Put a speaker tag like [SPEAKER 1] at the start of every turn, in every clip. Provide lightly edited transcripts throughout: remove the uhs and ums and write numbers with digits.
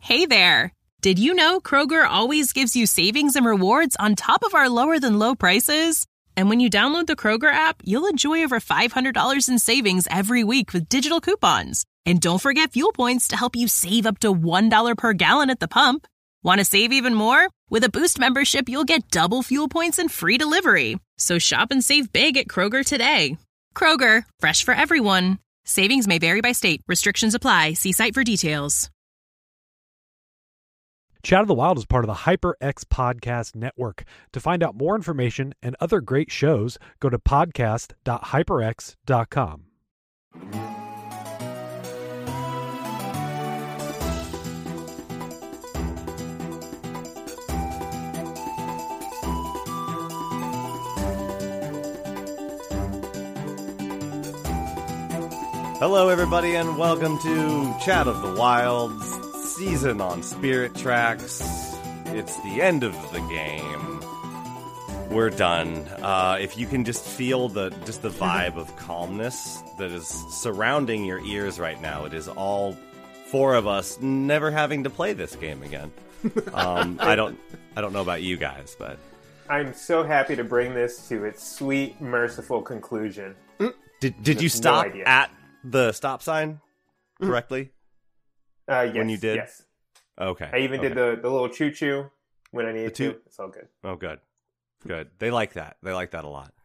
[SPEAKER 1] Hey there! Did you know Kroger always gives you savings and rewards on top of our lower-than-low prices? And when you download the Kroger app, you'll enjoy over $500 in savings every week with digital coupons. And don't forget fuel points to help you save up to $1 per gallon at the pump. Want to save even more? With a Boost membership, you'll get double fuel points and free delivery. So shop and save big at Kroger today. Kroger, fresh for everyone. Savings may vary by state. Restrictions apply. See site for details.
[SPEAKER 2] Chat of the Wild is part of the HyperX Podcast Network. To find out more information and other great shows, go to podcast.hyperx.com.
[SPEAKER 3] Hello, everybody, and welcome to Chat of the Wild's season on Spirit Tracks. It's the end of the game. We're done. If you can just feel the vibe of calmness that is surrounding your ears right now, it is all four of us never having to play this game again. I don't know about you guys, but
[SPEAKER 4] I'm so happy to bring this to its sweet, merciful conclusion.
[SPEAKER 3] Did you stop at the stop sign correctly?
[SPEAKER 4] Yes.
[SPEAKER 3] When you did?
[SPEAKER 4] Yes.
[SPEAKER 3] Okay.
[SPEAKER 4] I even did the little choo-choo when I needed to. It's all good.
[SPEAKER 3] Oh, good. Good. They like that. They like that a lot.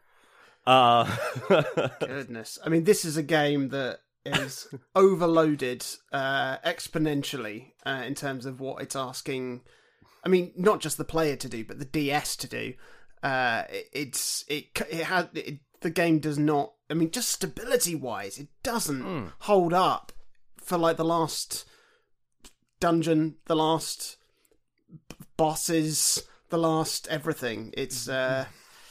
[SPEAKER 5] Goodness. I mean, this is a game that is overloaded exponentially in terms of what it's asking. I mean, not just the player to do, but the DS to do. The game does not. I mean, just stability-wise, it doesn't hold up for like the last dungeon, the last bosses, the last everything. It's I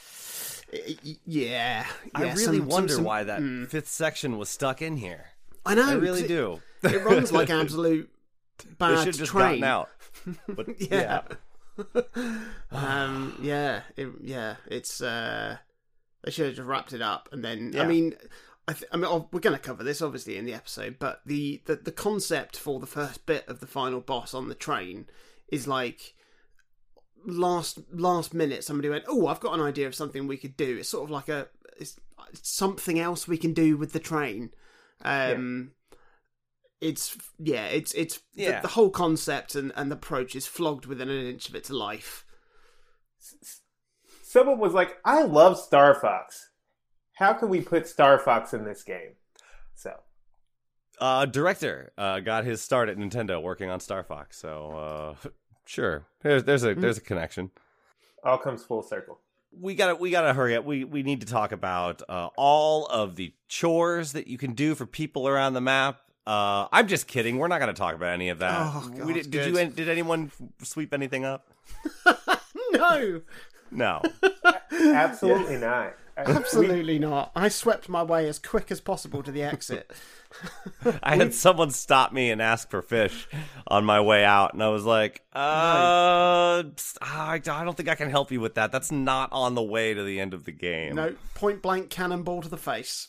[SPEAKER 3] really wonder why that fifth section was stuck in here.
[SPEAKER 5] I know.
[SPEAKER 3] I really do.
[SPEAKER 5] It runs like absolute bad
[SPEAKER 3] They should just
[SPEAKER 5] train.
[SPEAKER 3] gotten out. But
[SPEAKER 5] yeah. It's they should have just wrapped it up and then.
[SPEAKER 3] Yeah.
[SPEAKER 5] I mean, we're going to cover this obviously in the episode, but the concept for the first bit of the final boss on the train is like last minute somebody went, "Oh, I've got an idea of something we could do." It's sort of like it's something else we can do with the train. It's the whole concept and the approach is flogged within an inch of its life.
[SPEAKER 4] Someone was like, "I love Star Fox. How can we put Star Fox in this game?" So,
[SPEAKER 3] director got his start at Nintendo working on Star Fox. So, sure, there's a connection.
[SPEAKER 4] All comes full circle.
[SPEAKER 3] We gotta hurry up. We need to talk about all of the chores that you can do for people around the map. I'm just kidding. We're not gonna talk about any of that.
[SPEAKER 5] Oh, God,
[SPEAKER 3] did anyone sweep anything up?
[SPEAKER 5] No.
[SPEAKER 4] Absolutely not.
[SPEAKER 5] Absolutely not. I swept my way as quick as possible to the exit.
[SPEAKER 3] I had someone stop me and ask for fish on my way out, and I was like, I don't think I can help you with that. That's not on the way to the end of the game.
[SPEAKER 5] No, point blank cannonball to the face.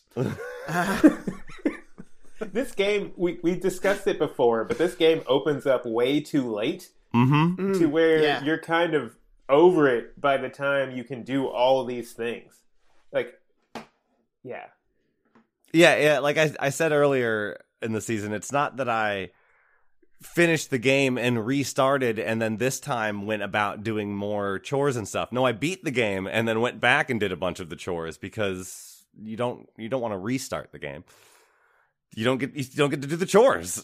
[SPEAKER 4] This game, we discussed it before, but this game opens up way too late to where you're kind of over it by the time you can do all of these things. Like, yeah.
[SPEAKER 3] Like I said earlier in the season, it's not that I finished the game and restarted and then this time went about doing more chores and stuff. No, I beat the game and then went back and did a bunch of the chores because you don't want to restart the game. You don't get to do the chores.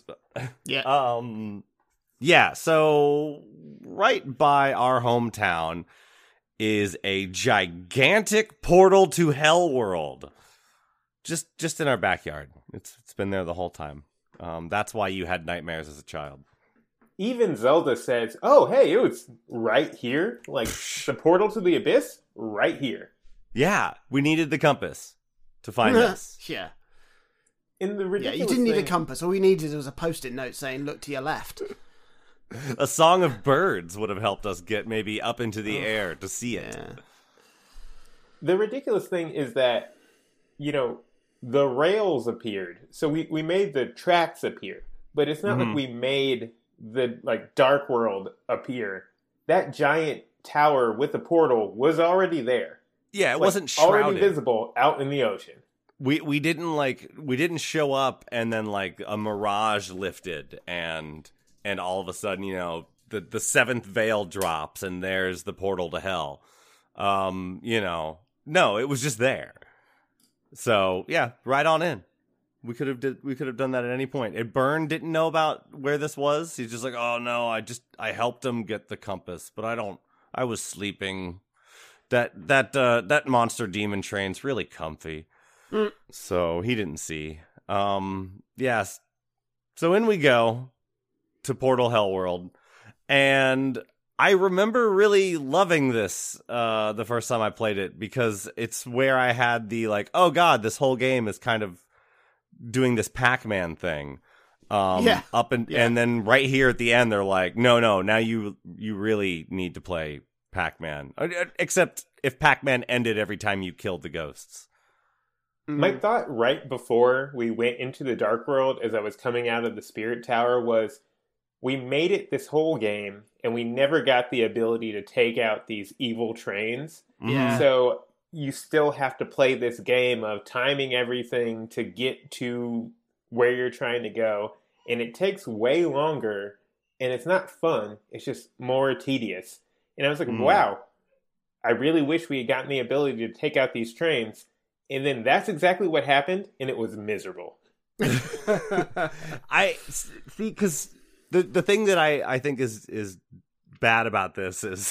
[SPEAKER 3] Yeah. So right by our hometown is a gigantic portal to Hell World. Just in our backyard. It's been there the whole time. That's why you had nightmares as a child.
[SPEAKER 4] Even Zelda says, "Oh, hey, it's right here. Like the portal to the abyss, right here."
[SPEAKER 3] Yeah, we needed the compass to find this.
[SPEAKER 5] Yeah.
[SPEAKER 4] In the ridiculous
[SPEAKER 5] you didn't need a compass. All you needed was a post-it note saying, "Look to your left."
[SPEAKER 3] A song of birds would have helped us get maybe up into the air to see it.
[SPEAKER 5] Yeah.
[SPEAKER 4] The ridiculous thing is that, the rails appeared. So we made the tracks appear. But it's not like we made the like Dark World appear, that giant tower with the portal was already there.
[SPEAKER 3] Yeah, it wasn't shrouded.
[SPEAKER 4] Already visible out in the ocean.
[SPEAKER 3] We didn't show up and then like a mirage lifted and all of a sudden, you know, the seventh veil drops and there's the portal to hell. You know, no, it was just there. So yeah, right on in. We could have done that at any point. And Byrne didn't know about where this was. He's just like, oh no, I helped him get the compass, but I was sleeping. That monster demon train's really comfy. So he didn't see. Yes. So in we go to Portal Hell World. And I remember really loving this the first time I played it because it's where I had the like, oh god, this whole game is kind of doing this Pac-Man thing. And then right here at the end they're like, no, now you really need to play Pac-Man. Except if Pac-Man ended every time you killed the ghosts.
[SPEAKER 4] My thought right before we went into the Dark World as I was coming out of the Spirit Tower was we made it this whole game and we never got the ability to take out these evil trains.
[SPEAKER 5] Yeah.
[SPEAKER 4] So you still have to play this game of timing everything to get to where you're trying to go. And it takes way longer and it's not fun. It's just more tedious. And I was like, wow, I really wish we had gotten the ability to take out these trains. And then that's exactly what happened, and it was miserable.
[SPEAKER 3] I see, because the thing that I think is bad about this is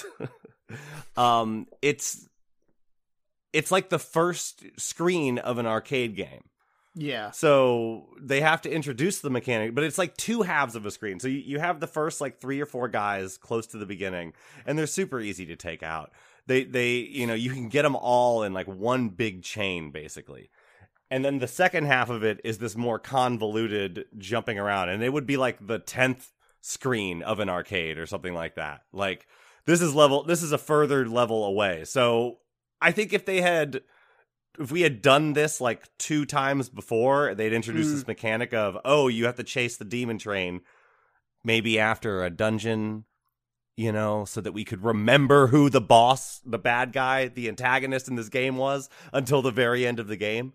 [SPEAKER 3] it's like the first screen of an arcade game.
[SPEAKER 5] Yeah.
[SPEAKER 3] So they have to introduce the mechanic, but it's like two halves of a screen. So you have the first like 3 or 4 guys close to the beginning, and they're super easy to take out. They you know, you can get them all in like one big chain basically. And then the second half of it is this more convoluted jumping around, and it would be like the 10th screen of an arcade or something like that. Like this is a further level away. So I think if we had done this like 2 times before, they'd introduced this mechanic of, oh, you have to chase the demon train maybe after a dungeon, you know, so that we could remember who the boss, the bad guy, the antagonist in this game was until the very end of the game.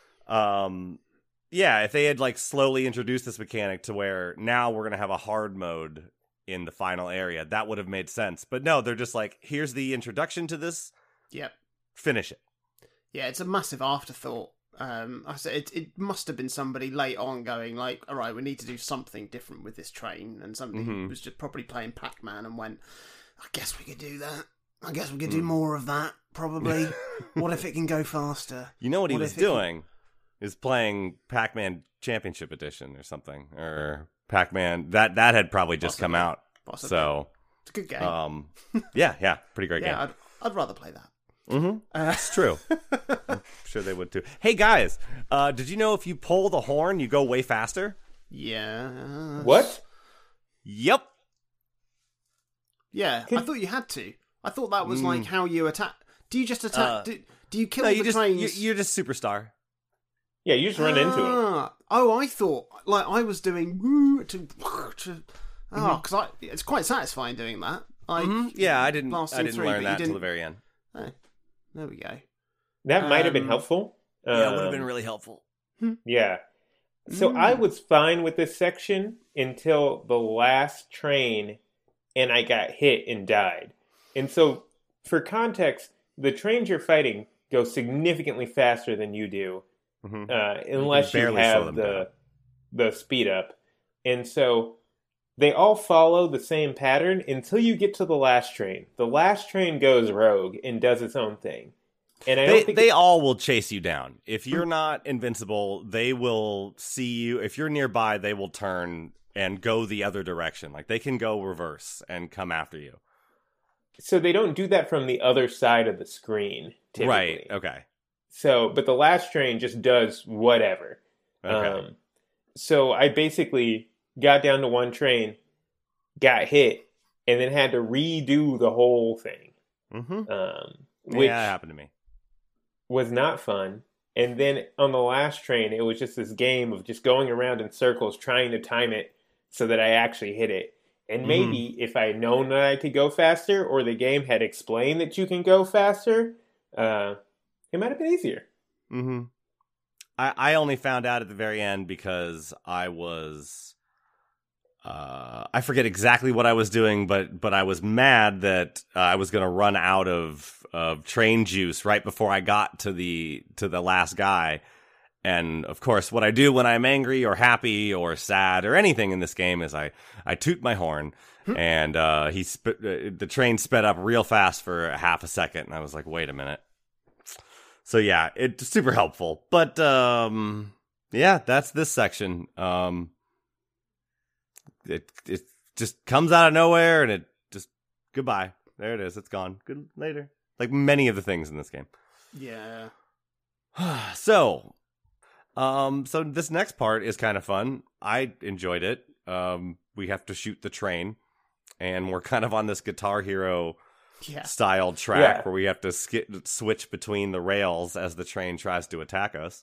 [SPEAKER 3] Yeah, if they had like slowly introduced this mechanic to where now we're going to have a hard mode in the final area, that would have made sense. But no, they're just like, here's the introduction to this.
[SPEAKER 5] Yep.
[SPEAKER 3] Finish it.
[SPEAKER 5] Yeah, it's a massive afterthought. I said it must have been somebody late on going like, all right, we need to do something different with this train, and somebody was just probably playing Pac-Man and went, I guess we could do that. I guess we could do more of that, probably. What if it can go faster?
[SPEAKER 3] You know what he was doing is playing Pac-Man Championship Edition or something, or Pac-Man that had probably just come out.
[SPEAKER 5] Possibly.
[SPEAKER 3] So
[SPEAKER 5] it's a good game.
[SPEAKER 3] Yeah, pretty great game.
[SPEAKER 5] I'd rather play that.
[SPEAKER 3] It's true. I'm sure they would too. Hey guys, did you know if you pull the horn, you go way faster?
[SPEAKER 5] Yeah.
[SPEAKER 4] What?
[SPEAKER 3] Yep.
[SPEAKER 5] Yeah, I thought you had to. I thought that was like how you attack. Do you just attack? Do you kill the trains?
[SPEAKER 3] You're just superstar.
[SPEAKER 4] Yeah, you just run into them.
[SPEAKER 5] Oh, I thought like I was doing because it's quite satisfying doing that.
[SPEAKER 3] Yeah, I didn't learn that until the very end.
[SPEAKER 5] Oh, there we go.
[SPEAKER 4] That might have been helpful.
[SPEAKER 3] Yeah, it would have been really helpful.
[SPEAKER 4] Yeah. So I was fine with this section until the last train, and I got hit and died. And so, for context, the trains you're fighting go significantly faster than you do, unless you have the speed up. And so, they all follow the same pattern until you get to the last train. The last train goes rogue and does its own thing. And I don't think
[SPEAKER 3] they all will chase you down. If you're not invincible, they will see you. If you're nearby, they will turn and go the other direction. Like they can go reverse and come after you.
[SPEAKER 4] So they don't do that from the other side of the screen, typically.
[SPEAKER 3] Right, okay.
[SPEAKER 4] So, but the last train just does whatever.
[SPEAKER 3] Okay.
[SPEAKER 4] So I basically got down to one train, got hit, and then had to redo the whole thing. Which
[SPEAKER 3] that happened to me.
[SPEAKER 4] Was not fun. And then on the last train, it was just this game of just going around in circles, trying to time it so that I actually hit it. And maybe if I had known that I could go faster, or the game had explained that you can go faster, it might have been easier.
[SPEAKER 3] Mm-hmm. I only found out at the very end because I was... I forget exactly what I was doing, but I was mad that I was going to run out of train juice right before I got to the last guy. And of course, what I do when I'm angry or happy or sad or anything in this game is I toot my horn, and the train sped up real fast for a half a second, and I was like, wait a minute. So yeah, it's super helpful. But yeah, that's this section. It just comes out of nowhere, and it just goodbye. There it is. It's gone. Good later. Like many of the things in this game.
[SPEAKER 5] Yeah.
[SPEAKER 3] So this next part is kind of fun. I enjoyed it. We have to shoot the train, and we're kind of on this Guitar Hero style track where we have to switch between the rails as the train tries to attack us.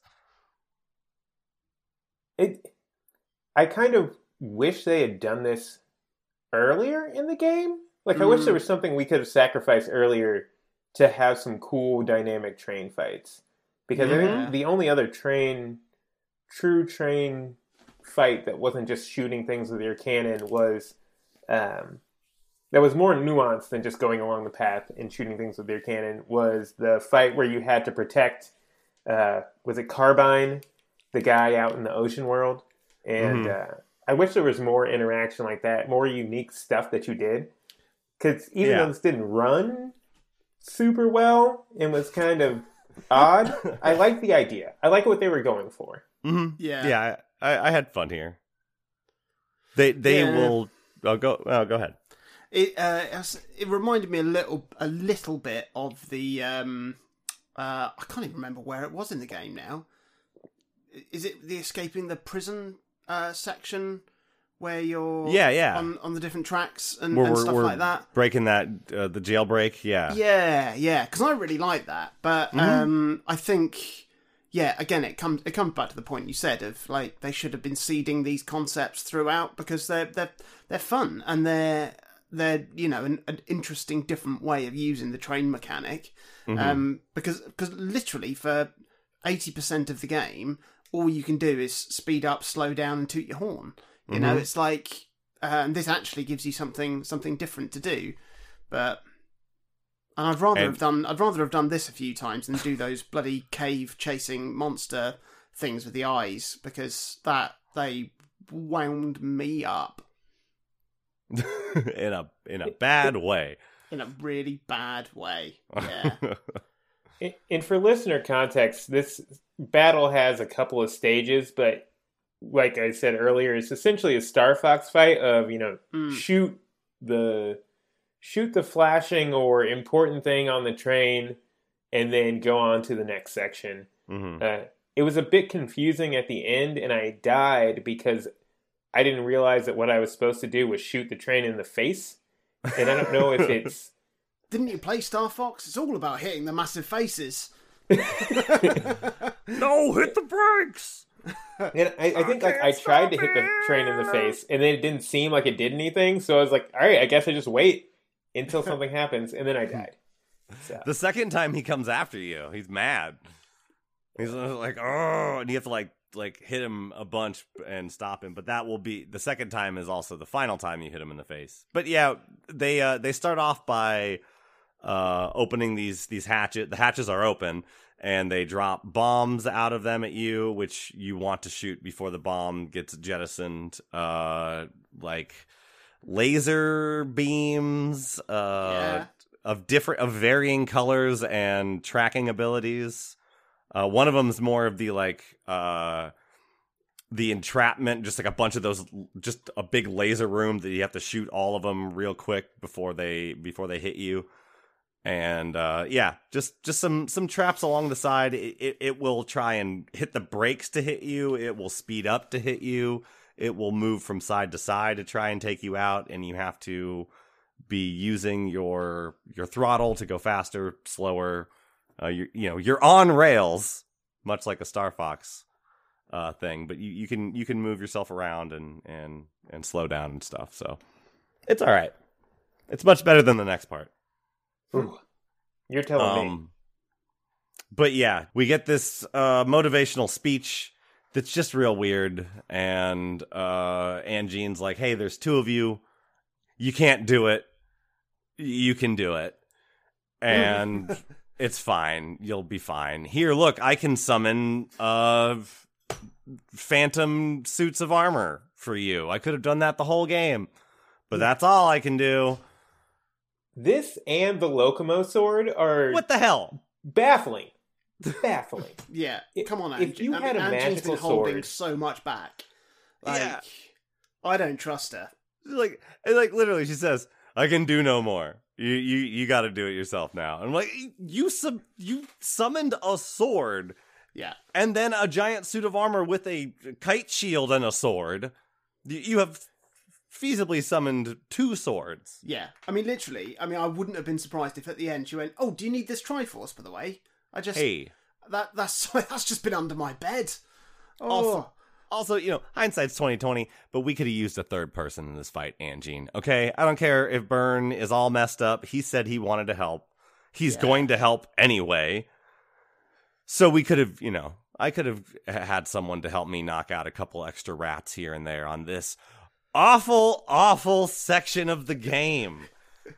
[SPEAKER 4] I kind of wish they had done this earlier in the game. Like, I wish there was something we could have sacrificed earlier to have some cool dynamic train fights. Because I think the only other true train fight that wasn't just shooting things with your cannon was, that was more nuanced than just going along the path and shooting things with your cannon, was the fight where you had to protect, was it Carbine, the guy out in the ocean world? And I wish there was more interaction like that, more unique stuff that you did. Because even though this didn't run super well and was kind of odd, I like the idea. I like what they were going for.
[SPEAKER 3] Mm-hmm. Yeah, I had fun here. They will. Go ahead.
[SPEAKER 5] It reminded me a little bit of the. I can't even remember where it was in the game now. Is it the escaping the prison section where you're on the different tracks and stuff like that?
[SPEAKER 3] Breaking that the jailbreak,
[SPEAKER 5] yeah. Because I really like that, but I think again it comes back to the point you said of like they should have been seeding these concepts throughout because they're fun and they're an interesting different way of using the train mechanic, because literally for 80% of the game all you can do is speed up, slow down, and toot your horn. You know, it's like, and this actually gives you something different to do. And I'd rather have done this a few times than do those bloody cave chasing monster things with the eyes, because they wound me up
[SPEAKER 3] in a bad way.
[SPEAKER 5] In a really bad way. Yeah.
[SPEAKER 4] And for listener context, this battle has a couple of stages, but like I said earlier, it's essentially a Star Fox fight of, shoot the flashing or important thing on the train and then go on to the next section. It was a bit confusing at the end, and I died because I didn't realize that what I was supposed to do was shoot the train in the face. And I don't know if it's...
[SPEAKER 5] Didn't you play Star Fox? It's all about hitting the massive faces.
[SPEAKER 3] No, hit the brakes!
[SPEAKER 4] And I think I tried to hit the train in the face, and then it didn't seem like it did anything. So I was like, all right, I guess I just wait until something happens, and then I died. So.
[SPEAKER 3] The second time he comes after you, he's mad. He's like, oh, and you have to like hit him a bunch and stop him. But that will be the second time is also the final time you hit him in the face. But yeah, they start off by opening these hatches. The hatches are open. And they drop bombs out of them at you, which you want to shoot before the bomb gets jettisoned. Like laser beams of varying colors and tracking abilities. One of them is more of the the entrapment, just like a bunch of those, just a big laser room that you have to shoot all of them real quick before they hit you. And just some traps along the side. It will try and hit the brakes to hit you. It will speed up to hit you. It will move from side to side to try and take you out. And you have to be using your throttle to go faster, slower. You're on rails, much like a Star Fox thing. But you can move yourself around and slow down and stuff. So It's all right. It's much better than the next part.
[SPEAKER 4] Ooh, you're telling me.
[SPEAKER 3] But yeah, we get this motivational speech that's just real weird. And Angene's like, hey, there's two of you. You can't do it. You can do it. And it's fine. You'll be fine. Here, look, I can summon phantom suits of armor for you. I could have done that the whole game. But that's all I can do.
[SPEAKER 4] This and the Locomo sword are...
[SPEAKER 3] What the hell?
[SPEAKER 4] Baffling. Baffling.
[SPEAKER 5] Yeah, come on,
[SPEAKER 4] if you had a
[SPEAKER 5] Angene's
[SPEAKER 4] magical
[SPEAKER 5] been holding
[SPEAKER 4] sword...
[SPEAKER 5] so much back. Like,
[SPEAKER 3] Yeah.
[SPEAKER 5] I don't trust her.
[SPEAKER 3] Like literally, she says, I can do no more. You got to do it yourself now. I'm like, you summoned a sword,
[SPEAKER 5] Yeah.
[SPEAKER 3] and then a giant suit of armor with a kite shield and a sword. You have feasibly summoned two swords.
[SPEAKER 5] Yeah. I mean, literally, I wouldn't have been surprised if at the end she went, oh, do you need this Triforce, by the way?
[SPEAKER 3] Hey.
[SPEAKER 5] That's just been under my bed.
[SPEAKER 3] Oh. Also, hindsight's 20/20, but we could have used a third person in this fight, Angene. Okay? I don't care if Byrne is all messed up. He said he wanted to help. He's going to help anyway. So we could have, I could have had someone to help me knock out a couple extra rats here and there on this awful, awful section of the game.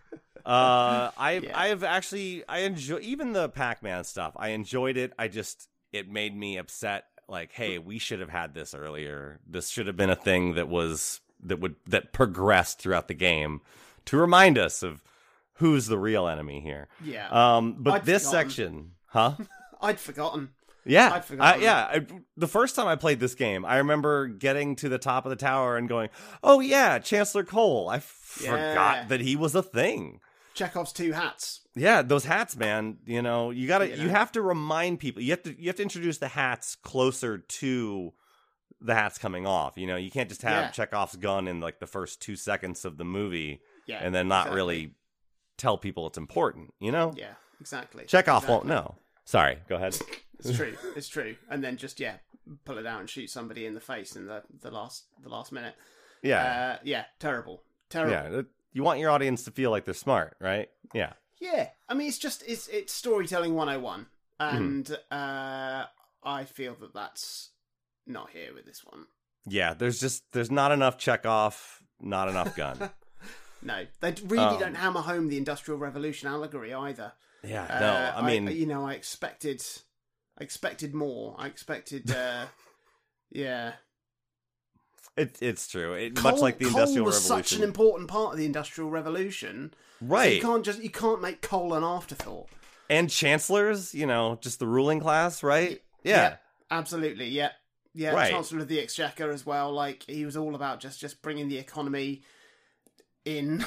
[SPEAKER 3] I enjoy even the Pac-Man stuff. I enjoyed it. It made me upset. Like, hey, we should have had this earlier. This should have been a thing that progressed throughout the game to remind us of who's the real enemy here.
[SPEAKER 5] Yeah.
[SPEAKER 3] But this section, huh?
[SPEAKER 5] I'd forgotten.
[SPEAKER 3] Yeah.
[SPEAKER 5] I'd forgotten.
[SPEAKER 3] The first time I played this game, I remember getting to the top of the tower and going, "Oh yeah, Chancellor Cole." I forgot that he was a thing.
[SPEAKER 5] Chekhov's two hats.
[SPEAKER 3] Yeah, those hats, man. You have to remind people. You have to introduce the hats closer to the hats coming off. You can't just have Chekhov's gun in like the first 2 seconds of the movie, and then not really tell people it's important.
[SPEAKER 5] Yeah, exactly.
[SPEAKER 3] Chekhov won't know. Sorry, go ahead.
[SPEAKER 5] It's true. And then just pull it out and shoot somebody in the face in the last minute.
[SPEAKER 3] Yeah,
[SPEAKER 5] terrible.
[SPEAKER 3] Yeah, you want your audience to feel like they're smart, right? Yeah.
[SPEAKER 5] Yeah, I mean, it's storytelling 101, and I feel that that's not here with this one.
[SPEAKER 3] Yeah, there's not enough Chekhov, not enough gun.
[SPEAKER 5] No, they really don't hammer home the Industrial Revolution allegory either.
[SPEAKER 3] Yeah, no, I mean,
[SPEAKER 5] I expected more. I expected, yeah.
[SPEAKER 3] It's true. Much like the Industrial Revolution. Coal was
[SPEAKER 5] such an important part of the Industrial Revolution.
[SPEAKER 3] Right.
[SPEAKER 5] So you can't make coal an afterthought.
[SPEAKER 3] And chancellors, just the ruling class, right? Yeah.
[SPEAKER 5] Absolutely. Yeah. Yeah.
[SPEAKER 3] Right.
[SPEAKER 5] Chancellor of the Exchequer as well. Like, he was all about just bringing the economy in.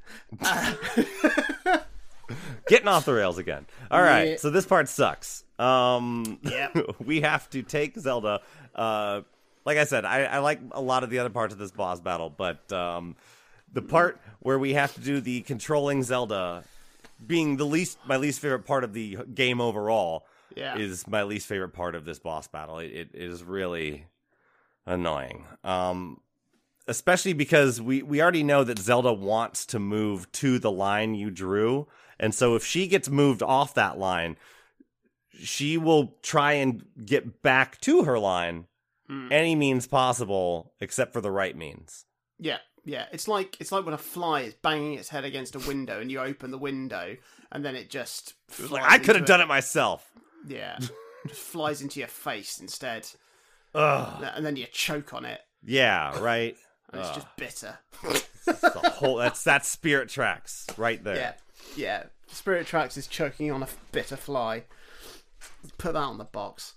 [SPEAKER 3] Getting off the rails again. All right.
[SPEAKER 5] Yeah.
[SPEAKER 3] So this part sucks. We have to take Zelda. Like I said, I like a lot of the other parts of this boss battle, but the part where we have to do the controlling Zelda being my least favorite part of the game overall is my least favorite part of this boss battle. It is really annoying. Especially because we already know that Zelda wants to move to the line you drew, and so if she gets moved off that line, she will try and get back to her line any means possible except for the right means.
[SPEAKER 5] Yeah. It's like when a fly is banging its head against a window and you open the window and then it just
[SPEAKER 3] like, I could have done it myself.
[SPEAKER 5] Yeah. Just flies into your face instead.
[SPEAKER 3] Ugh.
[SPEAKER 5] And then you choke on it.
[SPEAKER 3] Yeah, right.
[SPEAKER 5] And it's just bitter.
[SPEAKER 3] That's Spirit Tracks right there.
[SPEAKER 5] Yeah. Spirit Tracks is choking on a bitter fly. Put that on the box.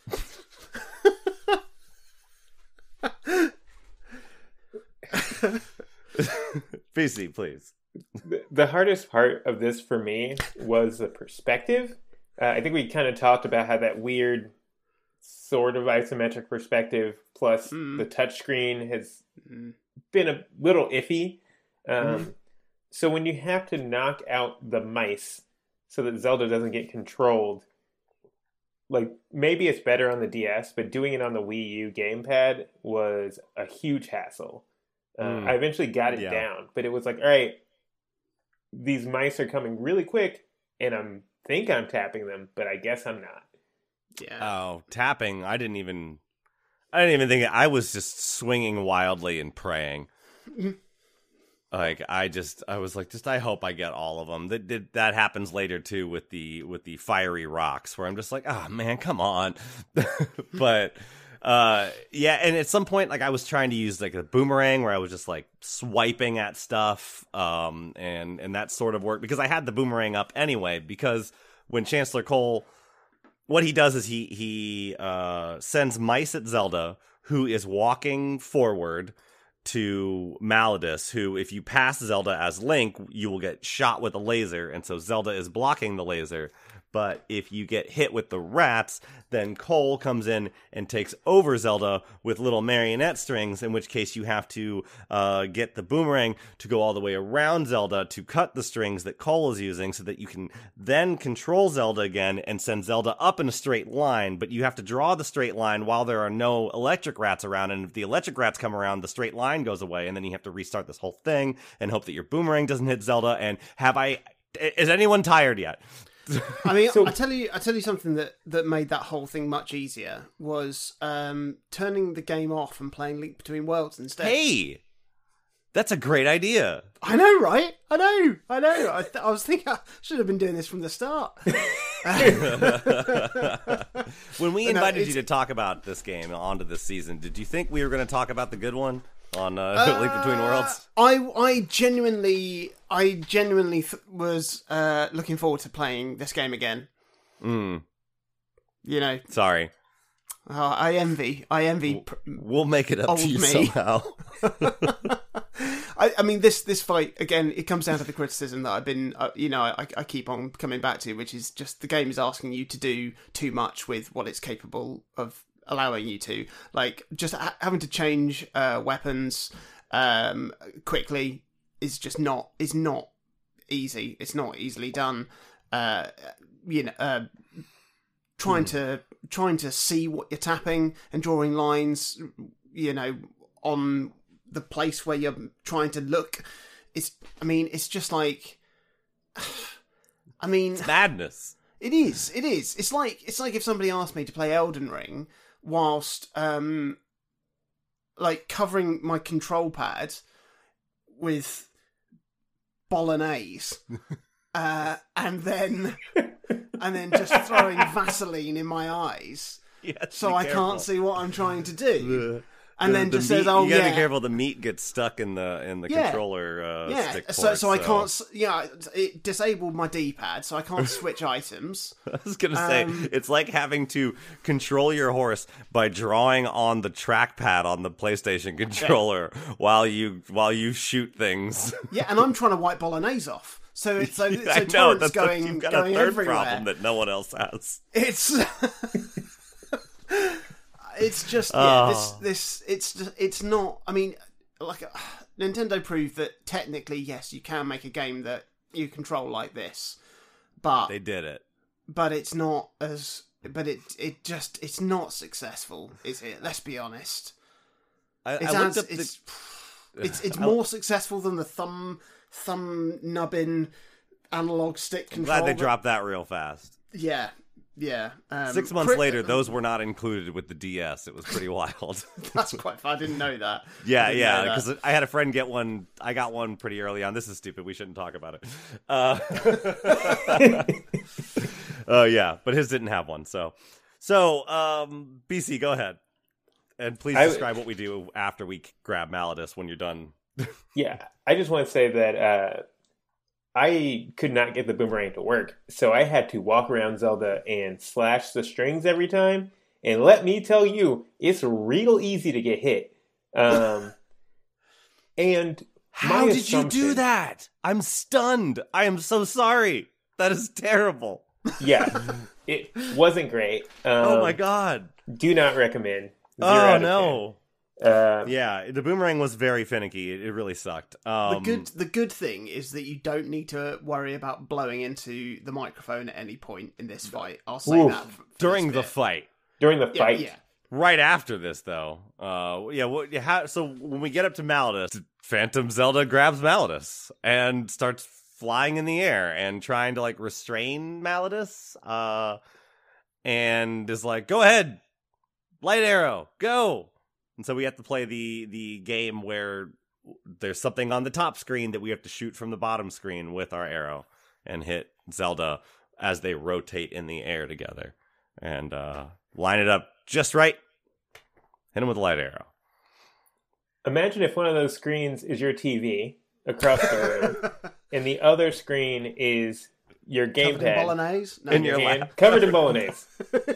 [SPEAKER 3] PC, please.
[SPEAKER 4] The hardest part of this for me was the perspective. I think we kind of talked about how that weird sort of isometric perspective plus the touchscreen has been a little iffy. So when you have to knock out the mice so that Zelda doesn't get controlled, like, maybe it's better on the DS, but doing it on the Wii U gamepad was a huge hassle. I eventually got it down, but it was like, all right, these mice are coming really quick, and I think I'm tapping them, but I guess I'm not.
[SPEAKER 5] Yeah.
[SPEAKER 3] Oh, tapping! I didn't even think I was just swinging wildly and praying. Like I was like, I hope I get all of them. That happens later too with the fiery rocks, where I'm just like, oh man, come on. But yeah, and at some point, like I was trying to use like a boomerang where I was just like swiping at stuff, and that sort of worked because I had the boomerang up anyway. Because when Chancellor Cole, what he does is he sends mice at Zelda, who is walking forward to Malladus, who, if you pass Zelda as Link, you will get shot with a laser, and so Zelda is blocking the laser. But if you get hit with the rats, then Cole comes in and takes over Zelda with little marionette strings, in which case you have to get the boomerang to go all the way around Zelda to cut the strings that Cole is using so that you can then control Zelda again and send Zelda up in a straight line. But you have to draw the straight line while there are no electric rats around, and if the electric rats come around, the straight line goes away, and then you have to restart this whole thing and hope that your boomerang doesn't hit Zelda. And is anyone tired yet?
[SPEAKER 5] I mean, I tell you something that made that whole thing much easier was turning the game off and playing Link Between Worlds instead.
[SPEAKER 3] Hey, that's a great idea.
[SPEAKER 5] I know, right? I know. I was thinking I should have been doing this from the start.
[SPEAKER 3] When we invited you to talk about this game onto this season, did you think we were going to talk about the good one on Link Between Worlds?
[SPEAKER 5] I genuinely was looking forward to playing this game again. You know,
[SPEAKER 3] sorry.
[SPEAKER 5] I envy.
[SPEAKER 3] We'll make it up to you somehow.
[SPEAKER 5] I mean, this fight again. It comes down to the criticism that I've been, I keep on coming back to, which is just the game is asking you to do too much with what it's capable of allowing you to. Like just having to change weapons quickly is just not easy. It's not easily done. Trying to see what you're tapping and drawing lines, on the place where you're trying to look. It's just like, it's
[SPEAKER 3] madness.
[SPEAKER 5] It is. It's like if somebody asked me to play Elden Ring whilst, covering my control pad with bolognese, and then just throwing Vaseline in my eyes, so I can't see what I'm trying to do. And then just says, "Oh,
[SPEAKER 3] you gotta be careful. The meat gets stuck in the controller stick port,
[SPEAKER 5] so I can't. It disabled my D-pad, so I can't switch items.
[SPEAKER 3] I was gonna say it's like having to control your horse by drawing on the trackpad on the PlayStation controller while you shoot things.
[SPEAKER 5] Yeah, and I'm trying to wipe bolognese off. So torrents going
[SPEAKER 3] you've got
[SPEAKER 5] going
[SPEAKER 3] a third
[SPEAKER 5] everywhere.
[SPEAKER 3] problem that no one else has.
[SPEAKER 5] It's just it's not. I mean, Nintendo proved that technically, yes, you can make a game that you control like this, but
[SPEAKER 3] they did it.
[SPEAKER 5] But it's not as. But it's not successful, is it? Let's be honest. It's more successful than the thumb nubbin analog stick controller.
[SPEAKER 3] Glad they dropped that real fast.
[SPEAKER 5] Yeah.
[SPEAKER 3] 6 months later, those were not included with the DS. It was pretty wild.
[SPEAKER 5] That's quite fun. I didn't know that.
[SPEAKER 3] Yeah, because I had a friend get one. I got one pretty early on. This is stupid. We shouldn't talk about it. Yeah, but his didn't have one. So, BC, go ahead. And please describe what we do after we grab Malladus when you're done.
[SPEAKER 4] Yeah, I just want to say that I could not get the boomerang to work, so I had to walk around Zelda and slash the strings every time. And let me tell you, it's real easy to get hit. And
[SPEAKER 3] how did you do that? I'm stunned. I am so sorry. That is terrible.
[SPEAKER 4] Yeah, it wasn't great.
[SPEAKER 3] Oh my god.
[SPEAKER 4] Do not recommend.
[SPEAKER 3] Oh no. Yeah, the boomerang was very finicky. It really sucked.
[SPEAKER 5] The good thing is that you don't need to worry about blowing into the microphone at any point in this fight. I'll say that
[SPEAKER 3] during the fight.
[SPEAKER 4] During the fight,
[SPEAKER 3] right after this, though, so when we get up to Malladus, Phantom Zelda grabs Malladus and starts flying in the air and trying to like restrain Malladus, and is like, "Go ahead, light arrow, go!" And so we have to play the game where there's something on the top screen that we have to shoot from the bottom screen with our arrow and hit Zelda as they rotate in the air together, and line it up just right. Hit him with a light arrow.
[SPEAKER 4] Imagine if one of those screens is your TV across the room, and the other screen is your gamepad.
[SPEAKER 5] Covered in bolognese? No,
[SPEAKER 4] in your hand, covered in bolognese.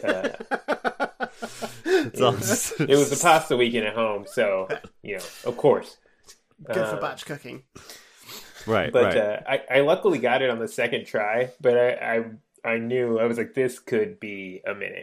[SPEAKER 4] It was the pasta weekend at home, so, of course.
[SPEAKER 5] Good for batch cooking.
[SPEAKER 3] Right,
[SPEAKER 4] but I luckily got it on the second try, but I knew, I was like, this could be a minute.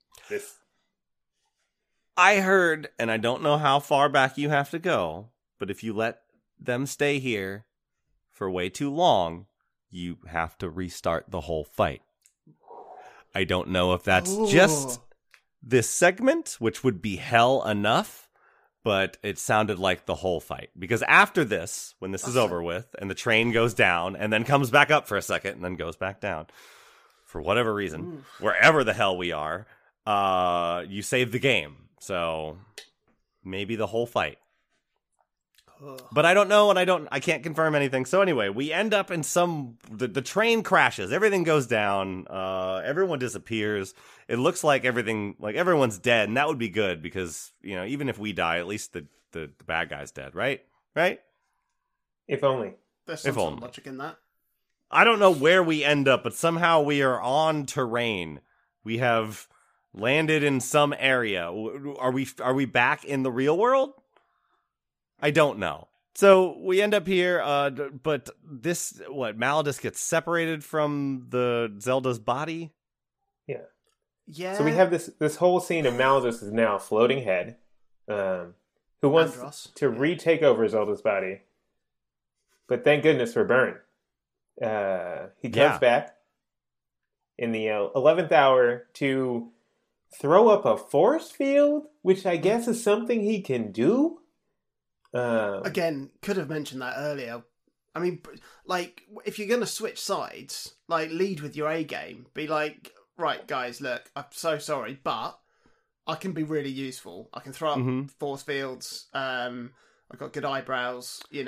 [SPEAKER 3] I heard, and I don't know how far back you have to go, but if you let them stay here for way too long, you have to restart the whole fight. I don't know if that's just this segment, which would be hell enough, but it sounded like the whole fight. Because after this, when this is over with, and the train goes down, and then comes back up for a second, and then goes back down, for whatever reason, wherever the hell we are, you save the game. So maybe the whole fight. But I don't know, and I can't confirm anything. So anyway, we end up in the train crashes, everything goes down, everyone disappears. It looks like everyone's dead, and that would be good because, even if we die, at least the bad guy's dead, right? Right?
[SPEAKER 4] If only.
[SPEAKER 5] There's some logic in that.
[SPEAKER 3] I don't know where we end up, but somehow we are on terrain. We have landed in some area. Are we back in the real world? I don't know. So we end up here, but Malladus gets separated from the Zelda's body?
[SPEAKER 4] Yeah.
[SPEAKER 5] Yeah.
[SPEAKER 4] So we have this whole scene of Malladus is now a floating head, who wants to retake over Zelda's body. But thank goodness for Byrne. He comes back in the 11th hour to throw up a force field, which I guess is something he can do.
[SPEAKER 5] Again, could have mentioned that earlier. I mean, like, if you're going to switch sides, like, lead with your A game. Be like, right, guys, look, I'm so sorry, but I can be really useful. I can throw up force fields. I've got good eyebrows, Could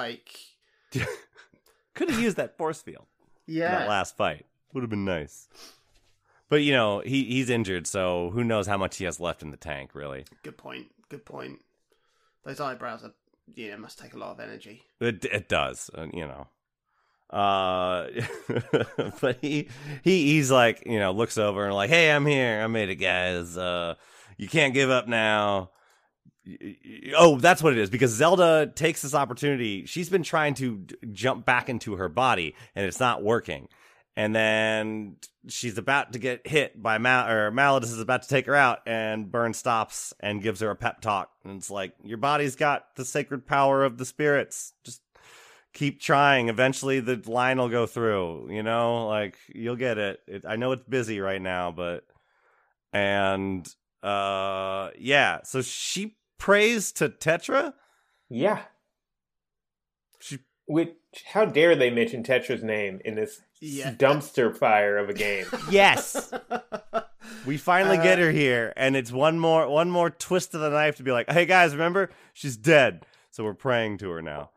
[SPEAKER 3] have used that force field.
[SPEAKER 5] Yeah.
[SPEAKER 3] In that last fight. Would have been nice. But, he's injured, so who knows how much he has left in the tank, really. Good
[SPEAKER 5] point. Those eyebrows must take a lot of energy.
[SPEAKER 3] It does, but he's like, looks over and like, hey, I'm here. I made it, guys. You can't give up now. Oh, that's what it is. Because Zelda takes this opportunity. She's been trying to jump back into her body, and it's not working. And then she's about to get hit by Malladus is about to take her out, and Byrne stops and gives her a pep talk. And it's like, your body's got the sacred power of the spirits. Just keep trying. Eventually the line will go through, you'll get it. I know it's busy right now, but... And, so she prays to Tetra?
[SPEAKER 4] Yeah. How dare they mention Tetra's name in this dumpster fire of a game?
[SPEAKER 3] Yes, we finally get her here, and it's one more twist of the knife to be like, "Hey guys, remember she's dead?" So we're praying to her now.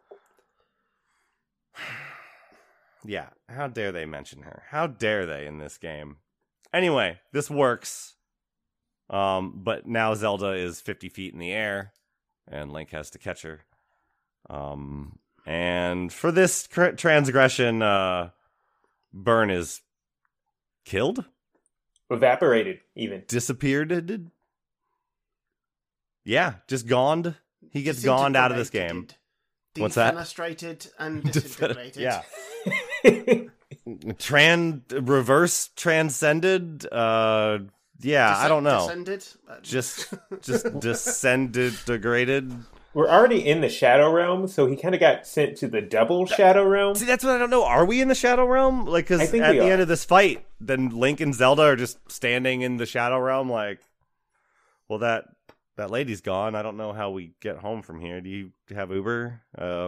[SPEAKER 3] Yeah, how dare they mention her? How dare they in this game? Anyway, this works, but now Zelda is 50 feet in the air, and Link has to catch her. And for this transgression, Byrne is killed?
[SPEAKER 4] Evaporated, even.
[SPEAKER 3] Disappeared? Yeah, just goned. He gets goned out of this game. What's that?
[SPEAKER 5] Defenestrated and disintegrated.
[SPEAKER 3] Yeah. Reverse transcended? I don't know.
[SPEAKER 5] Descended?
[SPEAKER 3] Just descended, degraded.
[SPEAKER 4] We're already in the Shadow Realm, so he kind of got sent to the double Shadow Realm.
[SPEAKER 3] See, that's what I don't know. Are we in the Shadow Realm? Like, because at the end of this fight, then Link and Zelda are just standing in the Shadow Realm, like, Well, that lady's gone. I don't know how we get home from here. Do you have Uber?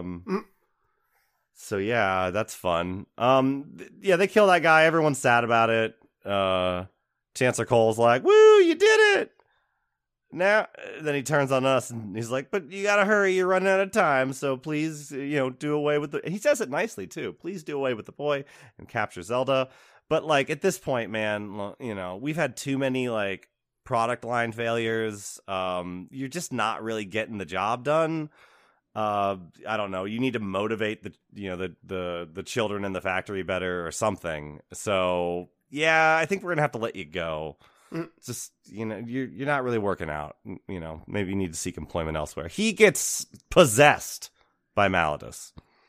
[SPEAKER 3] So yeah, that's fun. Yeah, they kill that guy. Everyone's sad about it. Chancellor Cole's like, "Woo, you did it!" Now, then he turns on us and he's like, "But you gotta hurry. You're running out of time. So please, do away with the." He says it nicely too. Please do away with the boy and capture Zelda. But like at this point, man, we've had too many like product line failures. You're just not really getting the job done. I don't know. You need to motivate the children in the factory better or something. So yeah, I think we're gonna have to let you go. Just you're not really working out. Maybe you need to seek employment elsewhere. He gets possessed by Malladus.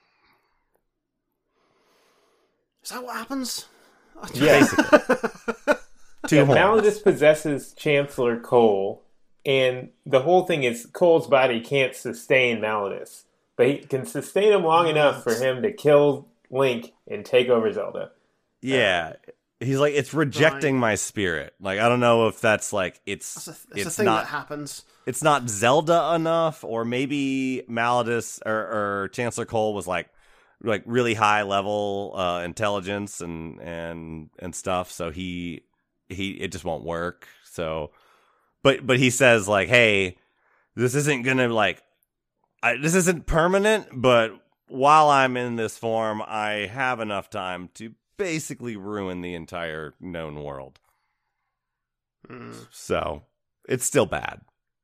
[SPEAKER 5] Is that what happens?
[SPEAKER 4] Yeah.
[SPEAKER 3] Basically.
[SPEAKER 4] Malladus possesses Chancellor Cole, and the whole thing is Cole's body can't sustain Malladus, but he can sustain him long enough for him to kill Link and take over Zelda.
[SPEAKER 3] Yeah. He's like, it's rejecting my spirit. Like, I don't know if that's like, it's
[SPEAKER 5] a thing
[SPEAKER 3] not,
[SPEAKER 5] that happens.
[SPEAKER 3] It's not Zelda enough, or maybe Malladus or Chancellor Cole was like really high level intelligence and stuff. So it just won't work. So, but he says like, hey, this isn't gonna this isn't permanent, but while I'm in this form, I have enough time to basically ruin the entire known world. So it's still bad.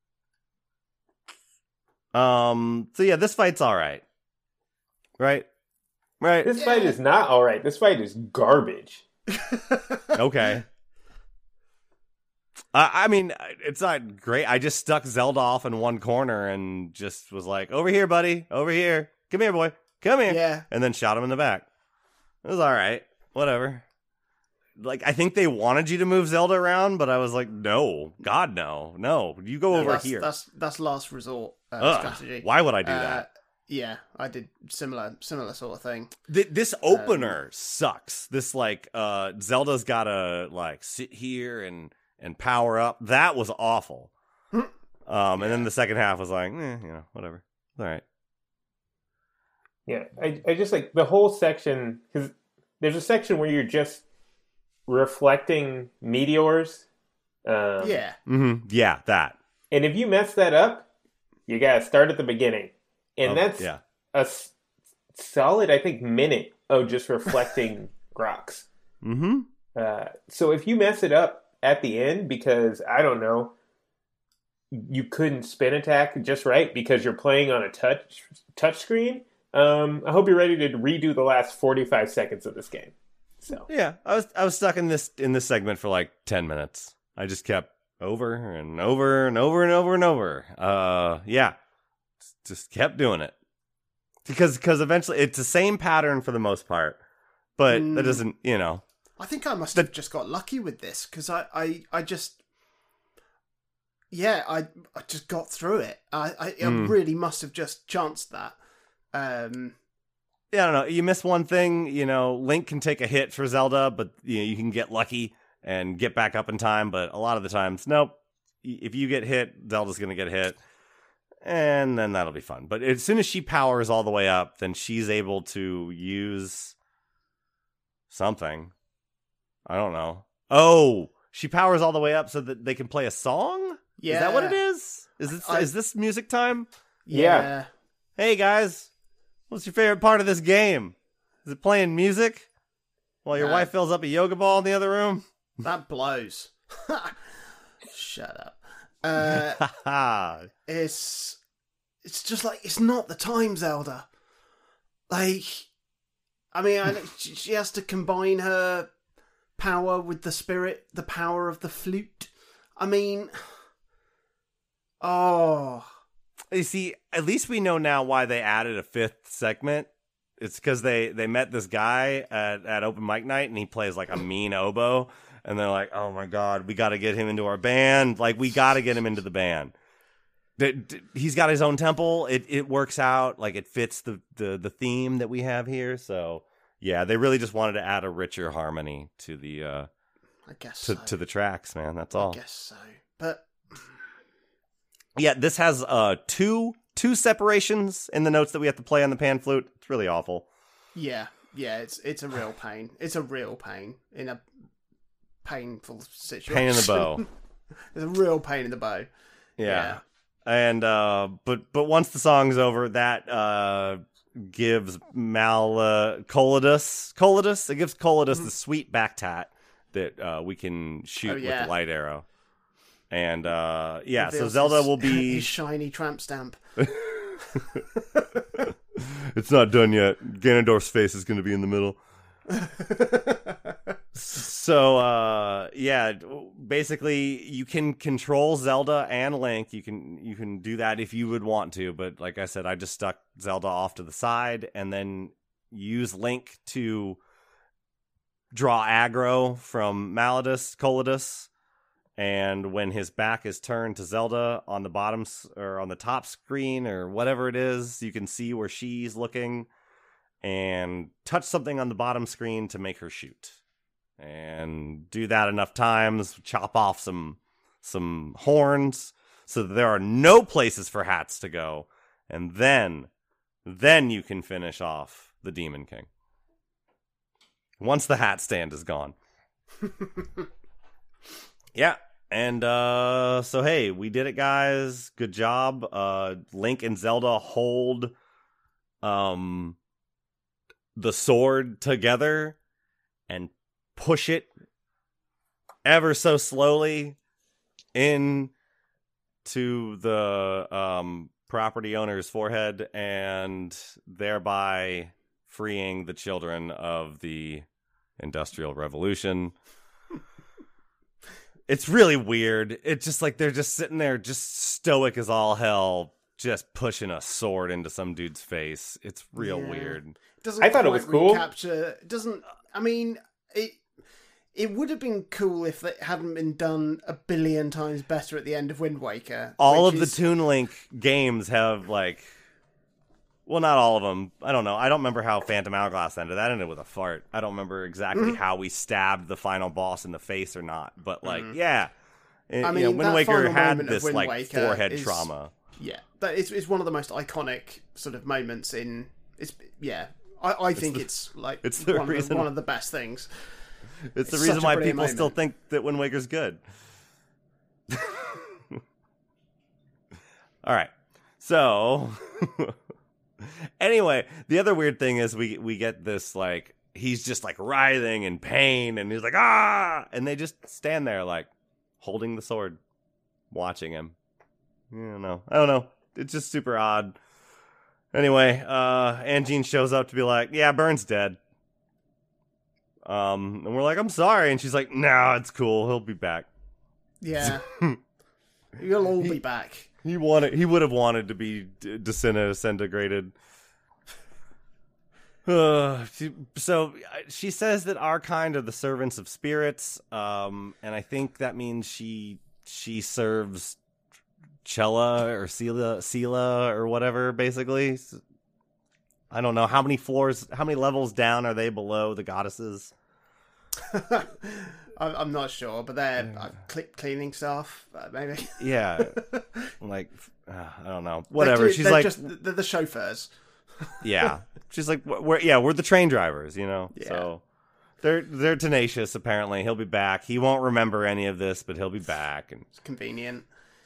[SPEAKER 3] So yeah, this fight's all right. Right?
[SPEAKER 4] This fight is not all right. This fight is garbage.
[SPEAKER 3] Okay. I mean, it's not great. I just stuck Zelda off in one corner and just was like, over here, buddy. Over here. Come here, boy. Come here.
[SPEAKER 5] Yeah.
[SPEAKER 3] And then shot him in the back. It was all right. Whatever. Like, I think they wanted you to move Zelda around, but I was like, no. God, no. No. You go over here.
[SPEAKER 5] That's last resort strategy.
[SPEAKER 3] Why would I do that?
[SPEAKER 5] Yeah, I did similar sort of thing.
[SPEAKER 3] This opener sucks. This, Zelda's got to, sit here and power up. That was awful. And then the second half was like, whatever. All right.
[SPEAKER 4] Yeah, I just like the whole section, because there's a section where you're just reflecting meteors.
[SPEAKER 5] Yeah.
[SPEAKER 3] Mm-hmm. Yeah, that.
[SPEAKER 4] And if you mess that up, you gotta start at the beginning. And that's a solid, I think, minute of just reflecting rocks.
[SPEAKER 3] Mm-hmm.
[SPEAKER 4] So if you mess it up at the end because, I don't know, you couldn't spin attack just right because you're playing on a touch screen, I hope you're ready to redo the last 45 seconds of this game. So
[SPEAKER 3] yeah, I was stuck in this segment for like 10 minutes. I just kept over and over and over and over and over. Yeah, just kept doing it because eventually it's the same pattern for the most part, but that doesn't,
[SPEAKER 5] I think I must have just got lucky with this because I just got through it. I really must have just chanced that.
[SPEAKER 3] Yeah, I don't know. You miss one thing, Link can take a hit for Zelda, but you can get lucky and get back up in time. But a lot of the times, nope. If you get hit, Zelda's going to get hit. And then that'll be fun. But as soon as she powers all the way up, then she's able to use something. I don't know. Oh, she powers all the way up so that they can play a song?
[SPEAKER 5] Yeah.
[SPEAKER 3] Is that what it is? Is this music time?
[SPEAKER 5] Yeah.
[SPEAKER 3] Hey, guys. What's your favorite part of this game? Is it playing music while your wife fills up a yoga ball in the other room?
[SPEAKER 5] That blows. Shut up. It's just like, it's not the time, Zelda. Like, I mean, she has to combine her power with the power of the flute. I mean,
[SPEAKER 3] You see, at least we know now why they added a fifth segment. It's because they met this guy at open mic night, and he plays like a mean oboe. And they're like, oh my God, we got to get him into our band. Like, we got to get him into the band. He's got his own temple. It works out. Like, it fits the theme that we have here. So, yeah, they really just wanted to add a richer harmony to the
[SPEAKER 5] I guess
[SPEAKER 3] to the tracks, man. That's all.
[SPEAKER 5] I guess so. But
[SPEAKER 3] Yeah, this has two separations in the notes that we have to play on the pan flute. It's really awful.
[SPEAKER 5] Yeah, it's a real pain. It's a real pain in a painful situation.
[SPEAKER 3] Pain in the bow.
[SPEAKER 5] It's a real pain in the bow.
[SPEAKER 3] Yeah. And but once the song's over, that gives Coledus. It gives Coledus the sweet back tat that we can shoot with the light arrow. And so Zelda will be
[SPEAKER 5] his shiny tramp stamp.
[SPEAKER 3] It's not done yet. Ganondorf's face is going to be in the middle. So basically you can control Zelda and Link. You can do that if you would want to, but like I said, I just stuck Zelda off to the side and then use Link to draw aggro from Coledus. And when his back is turned to Zelda on the bottom or on the top screen or whatever it is, you can see where she's looking and touch something on the bottom screen to make her shoot. And do that enough times, chop off some horns so that there are no places for hats to go. And then you can finish off the Demon King. Once the hat stand is gone. Yeah. And so hey, we did it, guys. Good job. Link and Zelda hold the sword together and push it ever so slowly into the property owner's forehead, and thereby freeing the children of the Industrial Revolution. It's really weird. It's just like they're just sitting there just stoic as all hell, just pushing a sword into some dude's face. It's real weird.
[SPEAKER 5] I thought it was cool. It would have been cool if it hadn't been done a billion times better at the end of Wind Waker.
[SPEAKER 3] All of the Toon Link games have well, not all of them. I don't know. I don't remember how Phantom Hourglass ended. That ended with a fart. I don't remember exactly how we stabbed the final boss in the face or not. But Wind Waker had this forehead trauma.
[SPEAKER 5] Yeah, it's one of the most iconic sort of moments in. I think it's one of the best things.
[SPEAKER 3] It's the reason why people still think that Wind Waker's good. All right, so. Anyway, the other weird thing is we get this, he's just, writhing in pain, and he's like, ah! And they just stand there, holding the sword, watching him. I don't know. It's just super odd. Anyway, Anjean shows up to be like, yeah, Burn's dead. And we're like, I'm sorry. And she's like, no, it's cool. He'll be back.
[SPEAKER 5] Yeah. You'll all be back.
[SPEAKER 3] He would have wanted to be disintegrated. So she says that our kind are the servants of spirits, and I think that means she serves Chella or Sela or whatever. Basically, I don't know how many levels down are they below the goddesses.
[SPEAKER 5] I'm not sure, but they're cleaning staff, maybe.
[SPEAKER 3] Yeah, I don't know. Whatever.
[SPEAKER 5] They're the chauffeurs.
[SPEAKER 3] Yeah, she's like, we're the train drivers,
[SPEAKER 5] Yeah.
[SPEAKER 3] So they're tenacious. Apparently, he'll be back. He won't remember any of this, but he'll be back. And
[SPEAKER 5] it's convenient.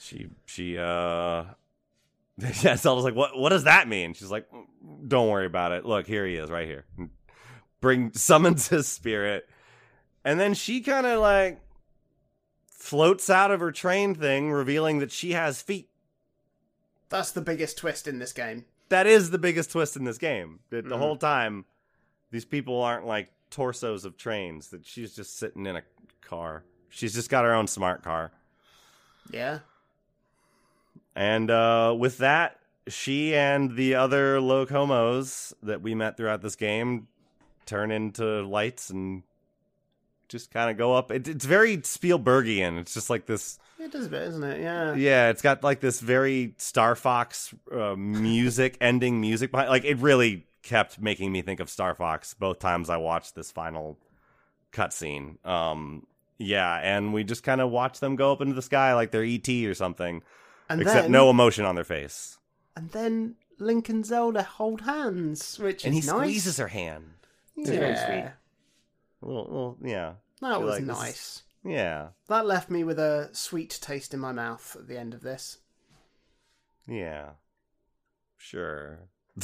[SPEAKER 3] Zelda's like, what does that mean? She's like, don't worry about it. Look, here he is, right here. Summons his spirit. And then she kind of floats out of her train thing, revealing that she has feet.
[SPEAKER 5] That's the biggest twist in this game.
[SPEAKER 3] That is the biggest twist in this game. That the whole time, these people aren't torsos of trains. That she's just sitting in a car. She's just got her own smart car.
[SPEAKER 5] Yeah.
[SPEAKER 3] And with that, she and the other Locomos that we met throughout this game turn into lights and just kind of go up. It's very Spielbergian. It's just like this.
[SPEAKER 5] It does a bit, isn't it? Yeah.
[SPEAKER 3] Yeah, it's got this very Star Fox ending music behind. It really kept making me think of Star Fox both times I watched this final cutscene. Yeah, and we just kind of watch them go up into the sky like they're E.T. or something. Except no emotion on their face.
[SPEAKER 5] And then Link and Zelda hold hands, which
[SPEAKER 3] and
[SPEAKER 5] is
[SPEAKER 3] he
[SPEAKER 5] nice.
[SPEAKER 3] Squeezes her hand.
[SPEAKER 5] Yeah.
[SPEAKER 4] Very sweet.
[SPEAKER 3] Well, yeah.
[SPEAKER 5] That was
[SPEAKER 3] like,
[SPEAKER 5] nice.
[SPEAKER 3] Yeah.
[SPEAKER 5] That left me with a sweet taste in my mouth at the end of this.
[SPEAKER 3] Yeah. Sure.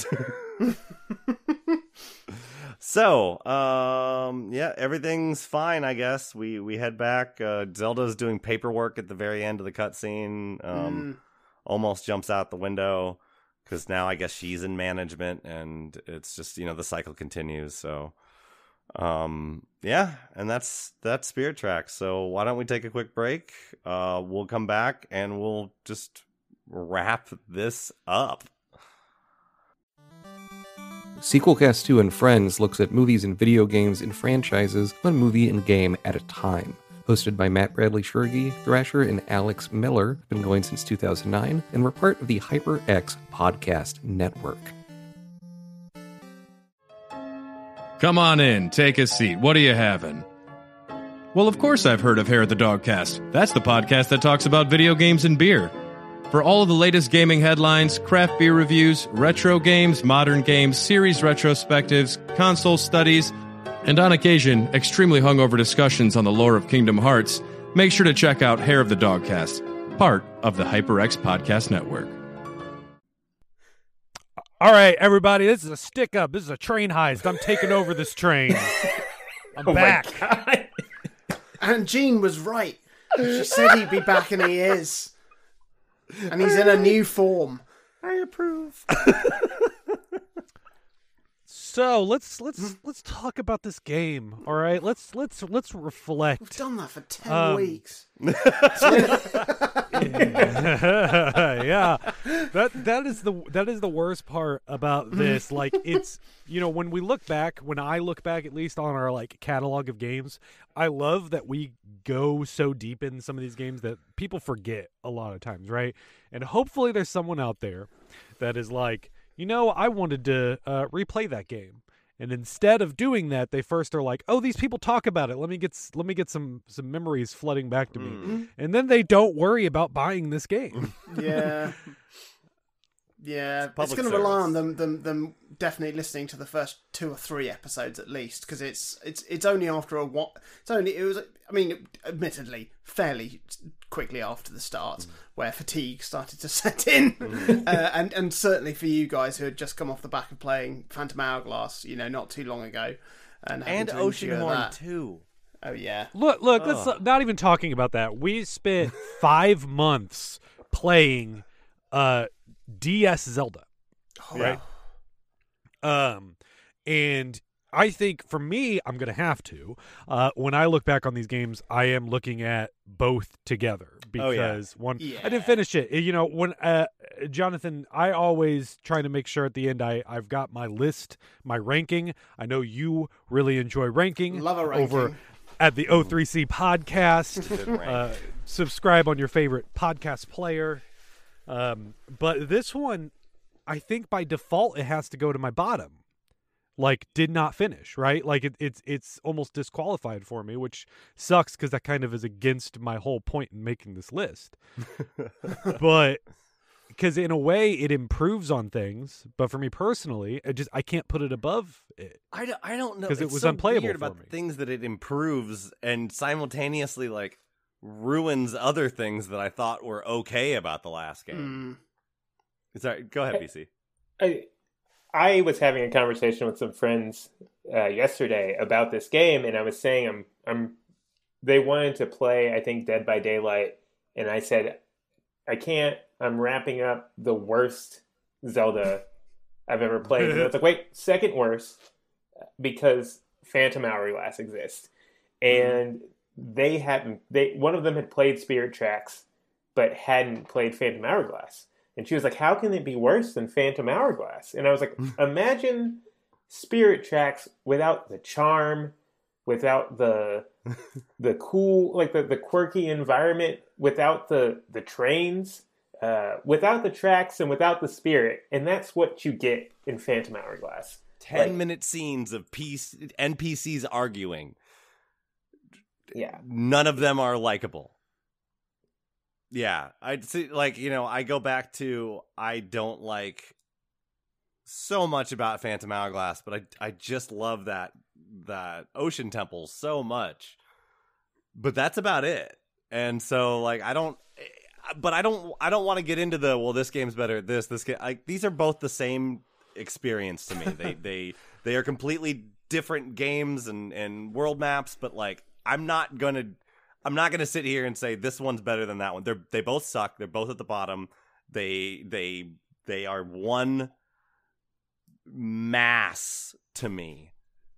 [SPEAKER 3] So, yeah, everything's fine, I guess. We head back. Zelda's doing paperwork at the very end of the cutscene. Almost jumps out the window because now I guess she's in management, and it's just, the cycle continues. So, yeah, and that's Spirit Tracks. So why don't we take a quick break? We'll come back and we'll just wrap this up.
[SPEAKER 6] Sequelcast 2 and Friends looks at movies and video games and franchises, one movie and game at a time. Hosted by Matt Bradley Shergi, Thrasher, and Alex Miller, been going since 2009, and we're part of the HyperX Podcast Network.
[SPEAKER 7] Come on in, take a seat. What are you having? Well, of course I've heard of Hair of the Dogcast. That's the podcast that talks about video games and beer. For all of the latest gaming headlines, craft beer reviews, retro games, modern games, series retrospectives, console studies, and on occasion, extremely hungover discussions on the lore of Kingdom Hearts, make sure to check out Hair of the Dogcast, part of the HyperX Podcast Network.
[SPEAKER 2] All right, everybody, this is a stick-up. This is a train heist. I'm taking over this train. I'm back.
[SPEAKER 5] And Jean was right. She said he'd be back, and he is. And he's in a new form.
[SPEAKER 3] I approve.
[SPEAKER 2] So let's talk about this game. All right, let's reflect.
[SPEAKER 5] We've done that for 10 weeks.
[SPEAKER 2] Yeah, that is the worst part about this. Like, it's, when I look back at least on our catalog of games, I love that we go so deep in some of these games that people forget a lot of times, right? And hopefully there's someone out there that is like, I wanted to replay that game. And instead of doing that, they first are like, "Oh, these people talk about it. Let me get some memories flooding back to me." And then they don't worry about buying this game.
[SPEAKER 5] Yeah. Yeah, it's going to rely on them definitely listening to the first 2 or 3 episodes at least, because it's only after a while. Admittedly, fairly quickly after the start, where fatigue started to set in, and certainly for you guys who had just come off the back of playing Phantom Hourglass, not too long ago, and
[SPEAKER 3] Oceanhorn 2.
[SPEAKER 5] Oh yeah,
[SPEAKER 2] look, let's not even talking about that. We spent 5 months playing DS Zelda, right? And I think for me, I'm going to have to. When I look back on these games, I am looking at both together because I didn't finish it. When Jonathan, I always try to make sure at the end I've got my list, my ranking. I know you really enjoy ranking.
[SPEAKER 5] Love a ranking.
[SPEAKER 2] Over at the O3C podcast. Subscribe on your favorite podcast player. But this one, I think by default it has to go to my bottom. Did not finish, right? It's almost disqualified for me, which sucks because that kind of is against my whole point in making this list. But because in a way it improves on things, but for me personally, I can't put it above it.
[SPEAKER 3] I don't know
[SPEAKER 2] because it was
[SPEAKER 3] so
[SPEAKER 2] unplayable
[SPEAKER 3] weird
[SPEAKER 2] for
[SPEAKER 3] about
[SPEAKER 2] me.
[SPEAKER 3] The things that it improves and simultaneously ruins other things that I thought were okay about the last game. Sorry, go ahead, BC.
[SPEAKER 4] I was having a conversation with some friends yesterday about this game, and I was saying they wanted to play, I think, Dead by Daylight, and I said, I can't. I'm wrapping up the worst Zelda I've ever played. And it's like, wait, second worst, because Phantom Hourglass exists. And one of them had played Spirit Tracks, but hadn't played Phantom Hourglass. And she was like, how can it be worse than Phantom Hourglass? And I was like, imagine Spirit Tracks without the charm, without the cool, the quirky environment, without the trains, without the tracks, and without the spirit. And that's what you get in Phantom Hourglass.
[SPEAKER 3] 10-minute scenes of NPCs arguing.
[SPEAKER 4] Yeah.
[SPEAKER 3] None of them are likable. Yeah, I'd see, like, I go back to, I don't like so much about Phantom Hourglass, but I just love that Ocean Temple so much. But that's about it. And so, like, I don't want to get into this game's better at this game. These are both the same experience to me. They are completely different games and world maps, but like, I'm not gonna sit here and say this one's better than that one. They both suck. They're both at the bottom. They are one mass to me.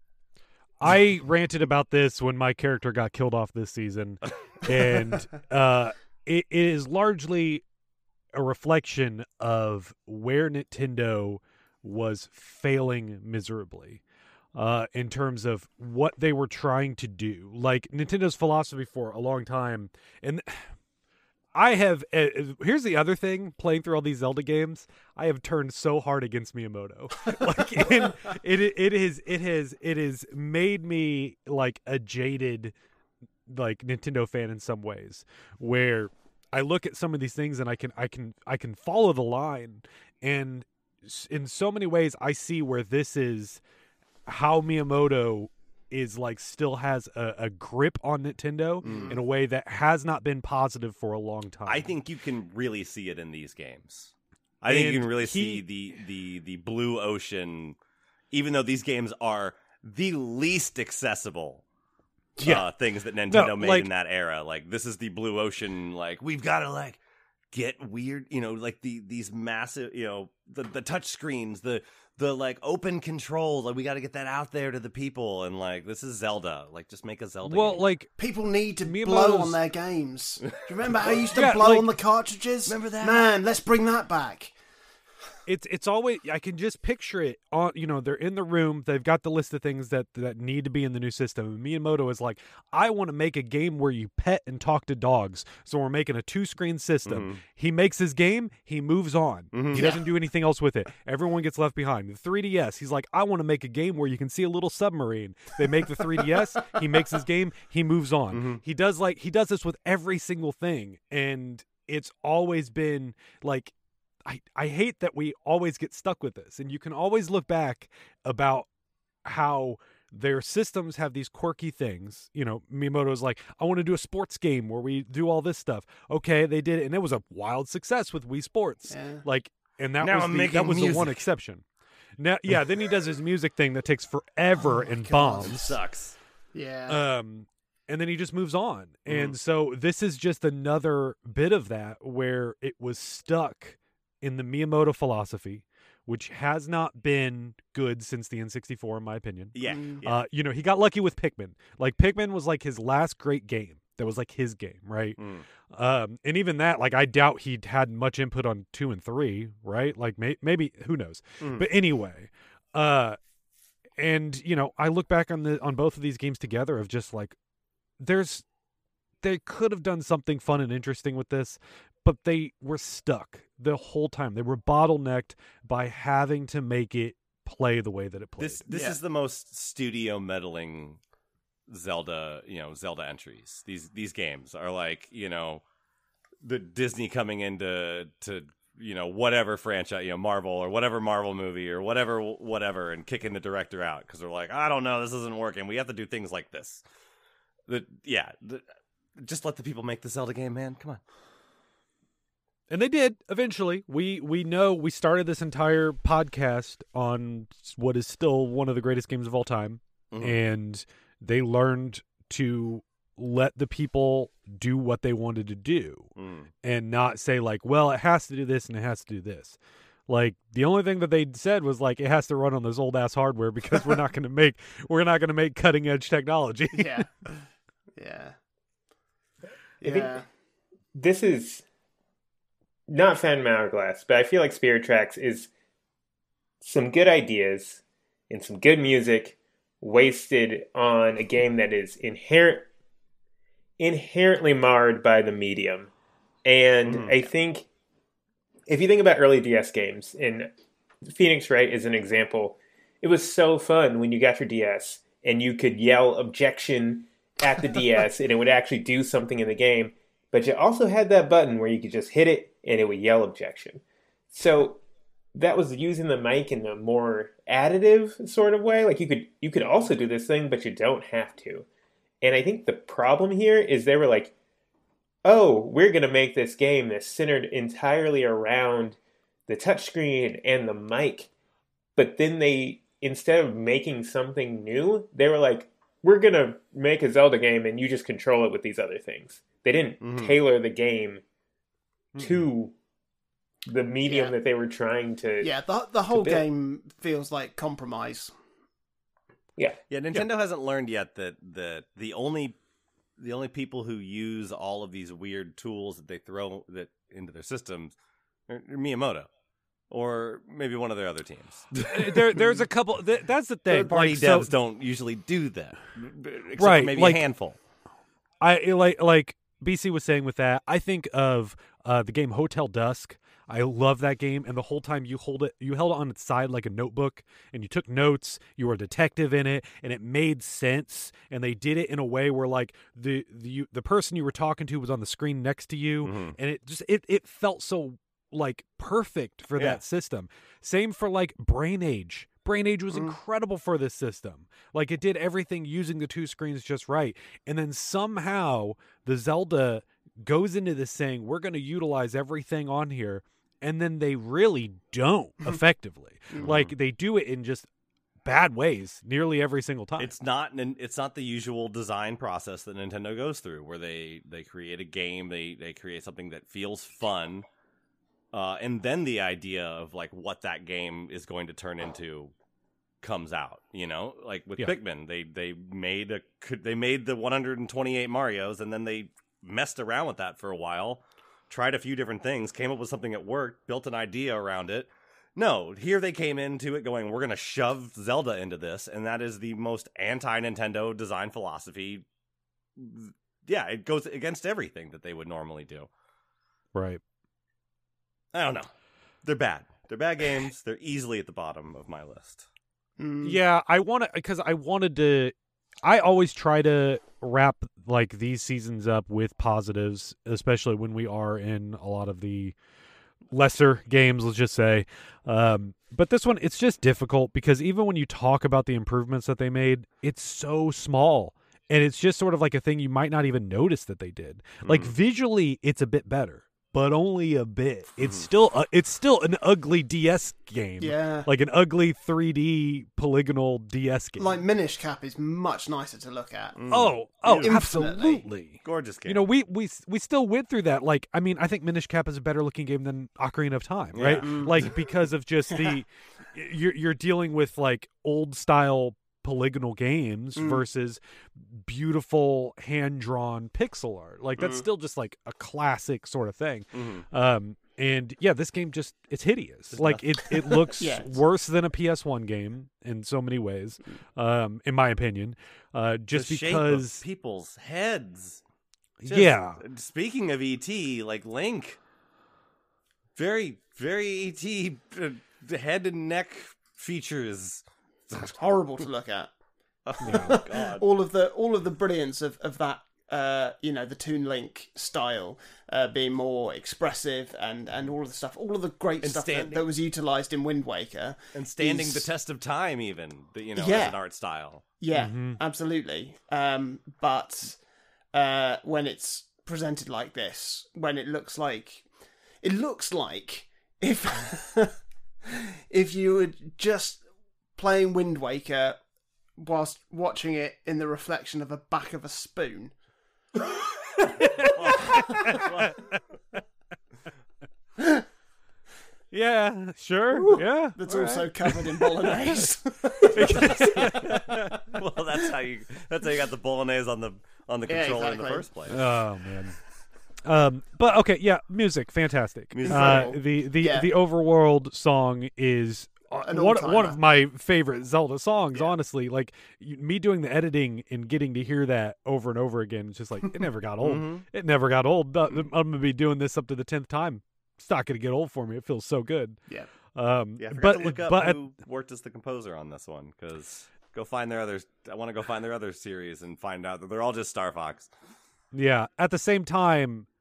[SPEAKER 2] I ranted about this when my character got killed off this season, and it is largely a reflection of where Nintendo was failing miserably. In terms of what they were trying to do. Like, Nintendo's philosophy for a long time, and I have here's the other thing, playing through all these Zelda games, I have turned so hard against Miyamoto. Like, and it has made me like a jaded like Nintendo fan in some ways, where I look at some of these things and I can follow the line, and in so many ways I see where this is how Miyamoto is like still has a grip on Nintendo in a way that has not been positive for a long time.
[SPEAKER 3] I think you can really see it in these games. I think you can really see the blue ocean, even though these games are the least accessible things that Nintendo made in that era. Like, this is the blue ocean, like, we've got to like get weird, like these massive, the touch screens, the like open controls, like we got to get that out there to the people, and like, this is Zelda, like, just make a Zelda game.
[SPEAKER 2] Like,
[SPEAKER 5] people need to blow on their games. Do you remember how you used to blow on the cartridges?
[SPEAKER 3] Remember that?
[SPEAKER 5] Man, let's bring that back.
[SPEAKER 2] It's always, I can just picture it on, they're in the room, they've got the list of things that need to be in the new system. And Miyamoto is like, I want to make a game where you pet and talk to dogs. So we're making a 2-screen system. Mm-hmm. He makes his game, he moves on. Mm-hmm. He doesn't do anything else with it. Everyone gets left behind. The 3DS, he's like, I want to make a game where you can see a little submarine. They make the 3DS, he makes his game, he moves on. Mm-hmm. He does this with every single thing. And it's always been like, I hate that we always get stuck with this. And you can always look back about how their systems have these quirky things. Miyamoto's like, I want to do a sports game where we do all this stuff. Okay, they did it, and it was a wild success with Wii Sports. Yeah. Like, and that was the one exception. Now, yeah, then he does his music thing that takes forever and bombs.
[SPEAKER 3] It sucks.
[SPEAKER 5] Yeah.
[SPEAKER 2] And then he just moves on. And so this is just another bit of that where it was stuck in the Miyamoto philosophy, which has not been good since the N64, in my opinion.
[SPEAKER 3] Yeah.
[SPEAKER 2] He got lucky with Pikmin. Like, Pikmin was like his last great game. That was like his game, right? And even that, like, I doubt he'd had much input on 2 and 3, right? Like, maybe, who knows? But anyway, and I look back on both of these games together of just like, they could have done something fun and interesting with this, but they were stuck the whole time. They were bottlenecked by having to make it play the way that it played.
[SPEAKER 3] This is the most studio meddling Zelda entries. These games are like, the Disney coming into whatever franchise, Marvel or whatever Marvel movie or whatever, and kicking the director out because they're like, I don't know, this isn't working. We have to do things like this. Just let the people make the Zelda game, man. Come on.
[SPEAKER 2] And they did eventually. We know we started this entire podcast on what is still one of the greatest games of all time, and they learned to let the people do what they wanted to do, and not say like, well, it has to do this and it has to do this. Like, the only thing that they said was like, it has to run on this old ass hardware because we're not going to make cutting edge technology.
[SPEAKER 5] Yeah.
[SPEAKER 4] I think this is not Phantom Hourglass, but I feel like Spirit Tracks is some good ideas and some good music wasted on a game that is inherently marred by the medium. And I think if you think about early DS games, and Phoenix Wright is an example, it was so fun when you got your DS and you could yell objection at the DS and it would actually do something in the game. but you also had that button where you could just hit it and it would yell objection. So that was using the mic in a more additive sort of way. Like you could also do this thing, but you don't have to. And I think the problem here is they were like, oh, we're going to make this game that's centered entirely around the touchscreen and the mic. But then they, instead of making something new, they were like, we're going to make a Zelda game and you just control it with these other things. They didn't tailor the game to the medium that they were trying to.
[SPEAKER 5] Yeah, the whole game feels like compromise.
[SPEAKER 3] Yeah, Nintendo hasn't learned yet that the only people who use all of these weird tools that they throw that into their systems are Miyamoto, or maybe one of their other teams.
[SPEAKER 2] There's a couple. That's the thing.
[SPEAKER 3] Third-party devs don't usually do that, except for maybe a handful.
[SPEAKER 2] I like BC was saying with that. I think of the game Hotel Dusk. I love that game, and the whole time you held it on its side like a notebook, and you took notes. You were a detective in it, and it made sense. And they did it in a way where like the person you were talking to was on the screen next to you, and it felt so like perfect for that system. Same for like Brain Age. Brain Age was incredible for this system. Like it did everything using the two screens just right, and then somehow the Zelda goes into this saying we're going to utilize everything on here. And then they really don't effectively. Like they do it in just bad ways nearly every single time.
[SPEAKER 3] It's not the usual design process that Nintendo goes through, where they create a game, they create something that feels fun, and then the idea of like what that game is going to turn into comes out. You know, like with Pikmin, they made the 128 Marios, and then they messed around with that for a while. Tried a few different things, came up with something that worked, built an idea around it. No, here they came into it going, we're going to shove Zelda into this, and that is the most anti-Nintendo design philosophy. Yeah, it goes against everything that they would normally do.
[SPEAKER 2] Right.
[SPEAKER 3] I don't know. They're bad. They're bad games. They're easily at the bottom of my list.
[SPEAKER 2] Yeah, I always try to wrap like these seasons up with positives, especially when we are in a lot of the lesser games, let's just say. But this one, it's just difficult because even when you talk about the improvements that they made, it's so small. And it's just sort of like a thing you might not even notice that they did. Like visually, it's a bit better, but only a bit. It's still an ugly DS game.
[SPEAKER 5] Yeah.
[SPEAKER 2] Like an ugly 3D polygonal DS game.
[SPEAKER 5] Like Minish Cap is much nicer to look at.
[SPEAKER 2] Oh, absolutely.
[SPEAKER 3] Gorgeous game.
[SPEAKER 2] You know, we still went through that. Like, I mean, I think Minish Cap is a better looking game than Ocarina of Time, right? Like, because of just you're dealing with like old style polygonal games versus beautiful hand-drawn pixel art. Like that's still just like a classic sort of thing. And yeah, this game it's hideous. Like it looks worse than a PS1 game in so many ways, in my opinion. Just
[SPEAKER 3] the
[SPEAKER 2] because
[SPEAKER 3] shape of people's heads. Speaking of ET, like Link, very, very ET head and neck features.
[SPEAKER 5] It's horrible to look at.
[SPEAKER 3] Oh, God.
[SPEAKER 5] all of the brilliance of that, the Toon Link style being more expressive and all of the stuff, all of the great stuff that was utilized in Wind Waker,
[SPEAKER 3] and standing the test of time, even as an art style.
[SPEAKER 5] Yeah, absolutely. But when it's presented like this, when it looks like if if you were just playing Wind Waker whilst watching it in the reflection of the back of a spoon.
[SPEAKER 2] Yeah, sure. Yeah.
[SPEAKER 5] That's also covered in bolognese.
[SPEAKER 3] Well, that's how you got the bolognese on the controller in the first place.
[SPEAKER 2] Oh man. But okay, yeah, music, fantastic. The Overworld song is one of my favorite Zelda songs, honestly. Like me doing the editing and getting to hear that over and over again, it's just like it never got old. It never got old. I'm gonna be doing this up to the 10th time. It's not gonna get old for me. It feels so good.
[SPEAKER 5] Yeah.
[SPEAKER 3] I forgot to look up who worked as the composer on this one, because I want to go find their other series and find out that they're all just Star Fox.
[SPEAKER 2] Yeah. At the same time,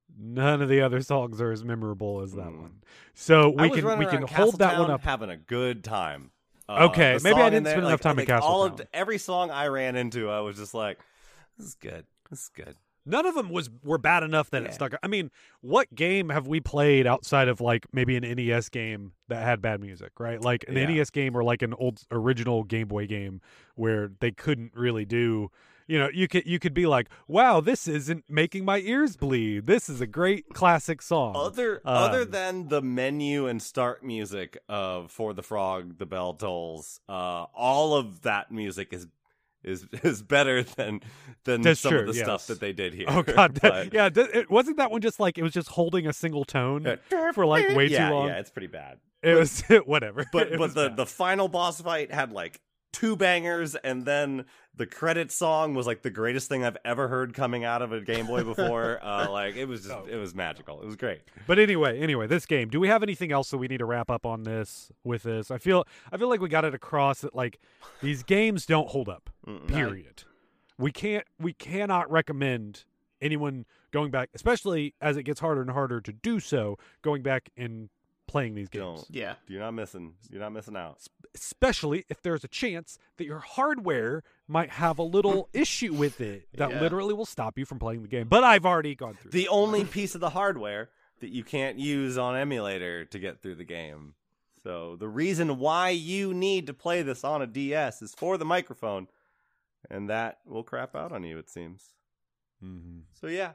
[SPEAKER 2] none of the other songs are as memorable as that one. So we can hold that one up.
[SPEAKER 3] Having a good time.
[SPEAKER 2] Okay, maybe I didn't spend enough time in Castletown.
[SPEAKER 3] Every song I ran into, I was just like, "This is good. This is good."
[SPEAKER 2] None of them were bad enough that it stuck. I mean, what game have we played outside of like maybe an NES game that had bad music, right? Like an NES game or like an old original Game Boy game where they couldn't really do. You know, you could be like, "Wow, this isn't making my ears bleed. This is a great classic song."
[SPEAKER 3] Other than the menu and start music of For the Frog, The Bell Tolls, all of that music is better than some of the stuff that they did here.
[SPEAKER 2] Oh god, it wasn't that one just like it was just holding a single tone for like way too long.
[SPEAKER 3] Yeah, it's pretty bad.
[SPEAKER 2] It was whatever.
[SPEAKER 3] But the final boss fight had like 2 bangers, and then the credit song was like the greatest thing I've ever heard coming out of a Game Boy before. Like it was just it was magical. It was great.
[SPEAKER 2] But anyway, this game. Do we have anything else that we need to wrap up on this with this? I feel like we got it across that like these games don't hold up. Period. We cannot recommend anyone going back, especially as it gets harder and harder to do so, going back and playing these games.
[SPEAKER 3] You're not missing out.
[SPEAKER 2] Especially if there's a chance that your hardware might have a little issue with it that literally will stop you from playing the game. But I've already gone through
[SPEAKER 3] the only piece of the hardware that you can't use on emulator to get through the game. So the reason why you need to play this on a DS is for the microphone, and that will crap out on you, it seems.
[SPEAKER 2] Mm-hmm.
[SPEAKER 3] So yeah.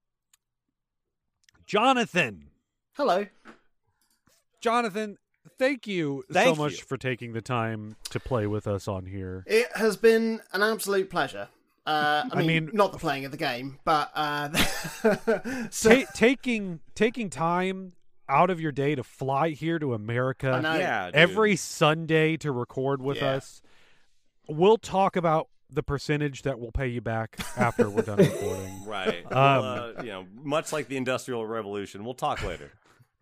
[SPEAKER 2] Jonathan.
[SPEAKER 5] Hello.
[SPEAKER 2] Jonathan, thank you so much for taking the time to play with us on here.
[SPEAKER 5] It has been an absolute pleasure. I mean, not the playing of the game, but
[SPEAKER 2] taking time out of your day to fly here to America
[SPEAKER 3] every
[SPEAKER 2] Sunday to record with us. We'll talk about the percentage that we'll pay you back after we're done recording.
[SPEAKER 3] Right. Much like the Industrial Revolution, we'll talk later.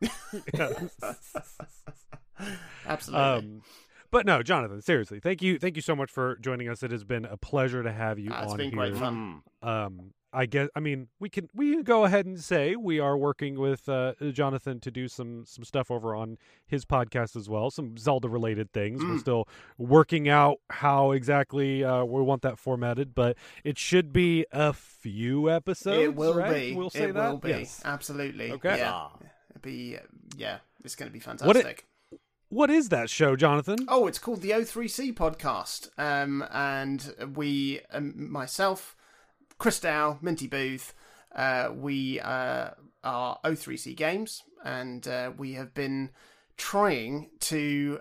[SPEAKER 5] Absolutely.
[SPEAKER 2] But no, Jonathan, seriously, thank you so much for joining us. It has been a pleasure to have you on here.
[SPEAKER 5] It's been great fun.
[SPEAKER 2] We can go ahead and say we are working with Jonathan to do some stuff over on his podcast as well, some Zelda related things. We're still working out how exactly we want that formatted, but it should be a few episodes.
[SPEAKER 5] It will
[SPEAKER 2] right?
[SPEAKER 5] be.
[SPEAKER 2] We'll say
[SPEAKER 5] it
[SPEAKER 2] that.
[SPEAKER 5] will be.
[SPEAKER 2] Yes.
[SPEAKER 5] Absolutely.
[SPEAKER 2] Okay.
[SPEAKER 5] Yeah. It's going to be fantastic.
[SPEAKER 2] What is that show, Jonathan?
[SPEAKER 5] Oh, it's called the O3C podcast. And we, myself, Chris Dow, Minty Booth, we are O3C Games, and we have been trying to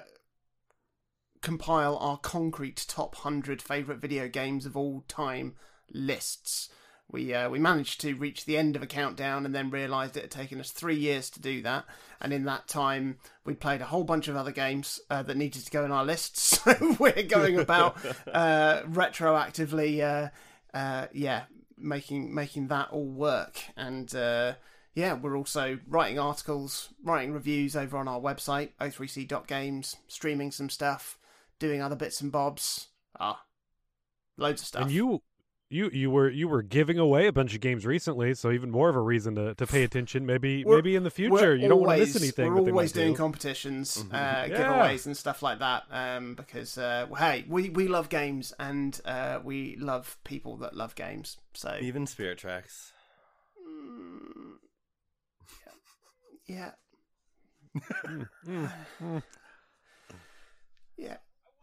[SPEAKER 5] compile our concrete top 100 favourite video games of all time lists. We managed to reach the end of a countdown and then realised it had taken us 3 years to do that. And in that time, we played a whole bunch of other games that needed to go in our lists. So we're going about retroactively, making that all work. And we're also writing articles, writing reviews over on our website, o3c.games, streaming some stuff, doing other bits and bobs. Loads of stuff.
[SPEAKER 2] And you were giving away a bunch of games recently, so even more of a reason to pay attention. Maybe in the future you don't want to miss anything.
[SPEAKER 5] We're always doing competitions, giveaways and stuff like that. Because hey, we love games and we love people that love games. So
[SPEAKER 3] even Spirit Tracks.
[SPEAKER 5] Yeah. Yeah.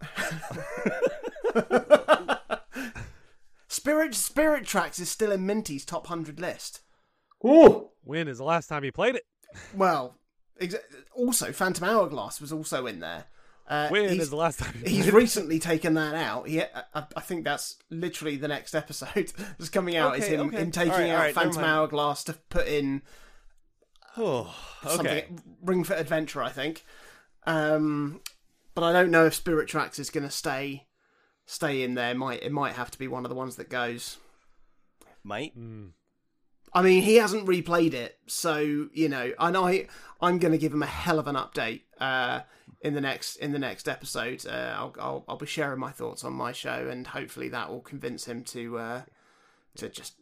[SPEAKER 5] Spirit Tracks is still in Minty's top 100 list.
[SPEAKER 2] Ooh! When is the last time you played it?
[SPEAKER 5] Well, also Phantom Hourglass was also in there.
[SPEAKER 2] When is the last time you played it?
[SPEAKER 5] He's recently taken that out. I think that's literally the next episode that's coming out. Is him taking out Phantom Hourglass to put in something, Ring Fit Adventure, I think. But I don't know if Spirit Tracks is going to stay in there. It might have to be one of the ones that goes.
[SPEAKER 3] Might.
[SPEAKER 5] I mean, he hasn't replayed it, so I'm going to give him a hell of an update in the next episode. I'll be sharing my thoughts on my show, and hopefully that will convince him to just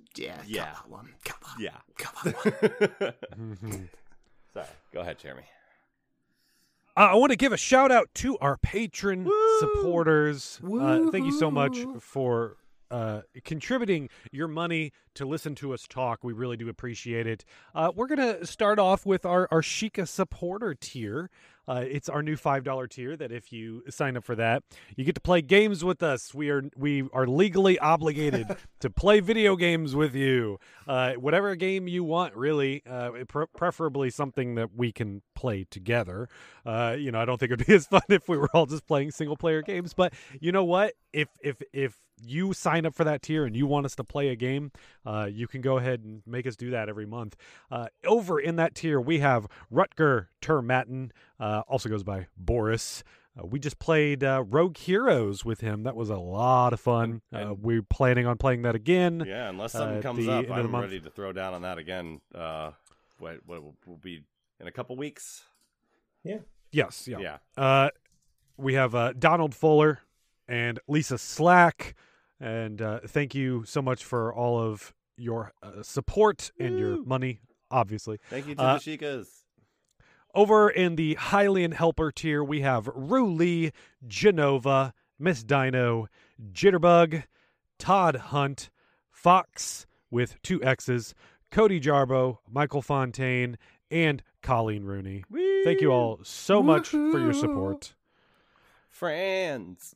[SPEAKER 5] Yeah.
[SPEAKER 3] Yeah.
[SPEAKER 5] Cut that one. Cut that.
[SPEAKER 3] Yeah.
[SPEAKER 5] Cut that one.
[SPEAKER 3] Sorry. Go ahead, Jeremy.
[SPEAKER 2] I want to give a shout out to our patron supporters. Thank you so much for contributing your money to listen to us talk. We really do appreciate it. We're going to start off with our Sheikah supporter tier. It's our new $5 tier that if you sign up for that, you get to play games with us. We are legally obligated to play video games with you. Whatever game you want, really, preferably something that we can play together. I don't think it'd be as fun if we were all just playing single player games, but you know what? If you sign up for that tier and you want us to play a game, you can go ahead and make us do that every month. Over in that tier, we have Rutger Termatten, also goes by Boris. We just played Rogue Heroes with him. That was a lot of fun. We're planning on playing that again.
[SPEAKER 3] Yeah, unless something comes up, I'm ready to throw down on that again. What will be in a couple weeks?
[SPEAKER 4] Yeah.
[SPEAKER 2] Yes. Yeah. We have Donald Fuller and Lisa Slack. And thank you so much for all of your support and your money, obviously.
[SPEAKER 3] Thank you to the Sheikahs.
[SPEAKER 2] Over in the Hylian Helper tier, we have Rue Lee, Genova, Miss Dino, Jitterbug, Todd Hunt, Fox with 2 X's, Cody Jarbo, Michael Fontaine, and Colleen Rooney.
[SPEAKER 3] Woo!
[SPEAKER 2] Thank you all so much for your support.
[SPEAKER 3] Friends.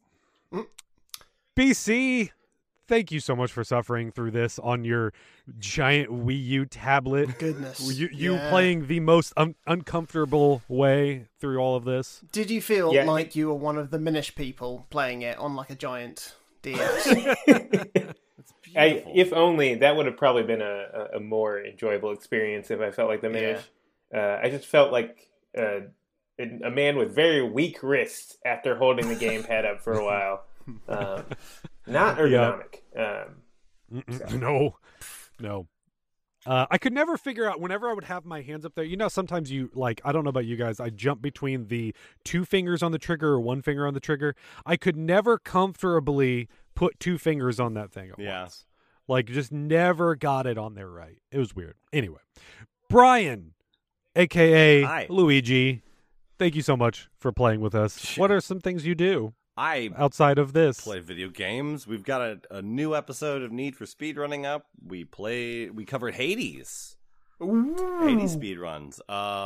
[SPEAKER 2] BC, thank you so much for suffering through this on your giant Wii U tablet.
[SPEAKER 5] Goodness.
[SPEAKER 2] You playing the most uncomfortable way through all of this.
[SPEAKER 5] Did you feel like you were one of the Minish people playing it on like a giant DS?
[SPEAKER 4] If only, that would have probably been a more enjoyable experience if I felt like the Minish.
[SPEAKER 5] Yeah.
[SPEAKER 4] I just felt like a man with very weak wrists after holding the gamepad up for a while. Not ergonomic.
[SPEAKER 2] No. I could never figure out whenever I would have my hands up there. Sometimes I don't know about you guys, I jump between the 2 fingers on the trigger or 1 finger on the trigger. I could never comfortably put 2 fingers on that thing at once. Like, just never got it on there right. It was weird. Anyway, Brian, a.k.a.
[SPEAKER 3] Hi.
[SPEAKER 2] Luigi, thank you so much for playing with us. What are some things you do outside of this?
[SPEAKER 3] Play video games. We've got a new episode of Need for Speed running up. We covered Hades.
[SPEAKER 5] Ooh.
[SPEAKER 3] Hades speed runs.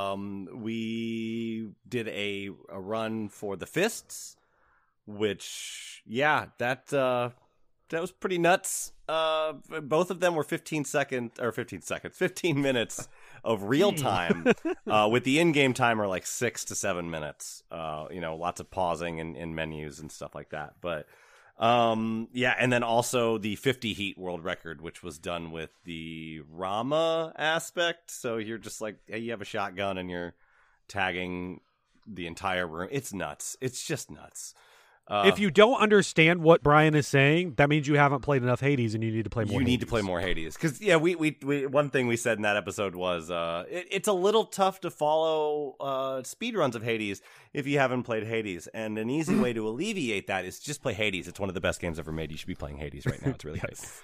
[SPEAKER 3] We did a run for the Fists, which that was pretty nuts. Both of them were 15 minutes of real time, with the in-game timer like 6 to 7 minutes. Lots of pausing in menus and stuff like that. But and then also the 50 heat world record, which was done with the Rama aspect. So you're just like, hey, you have a shotgun and you're tagging the entire room. It's nuts. It's just nuts.
[SPEAKER 2] If you don't understand what Brian is saying, that means you haven't played enough Hades and you need to play more Hades.
[SPEAKER 3] You need to play more Hades. Because, we one thing we said in that episode was it's a little tough to follow speedruns of Hades if you haven't played Hades. And an easy way to alleviate that is just play Hades. It's one of the best games ever made. You should be playing Hades right now. It's really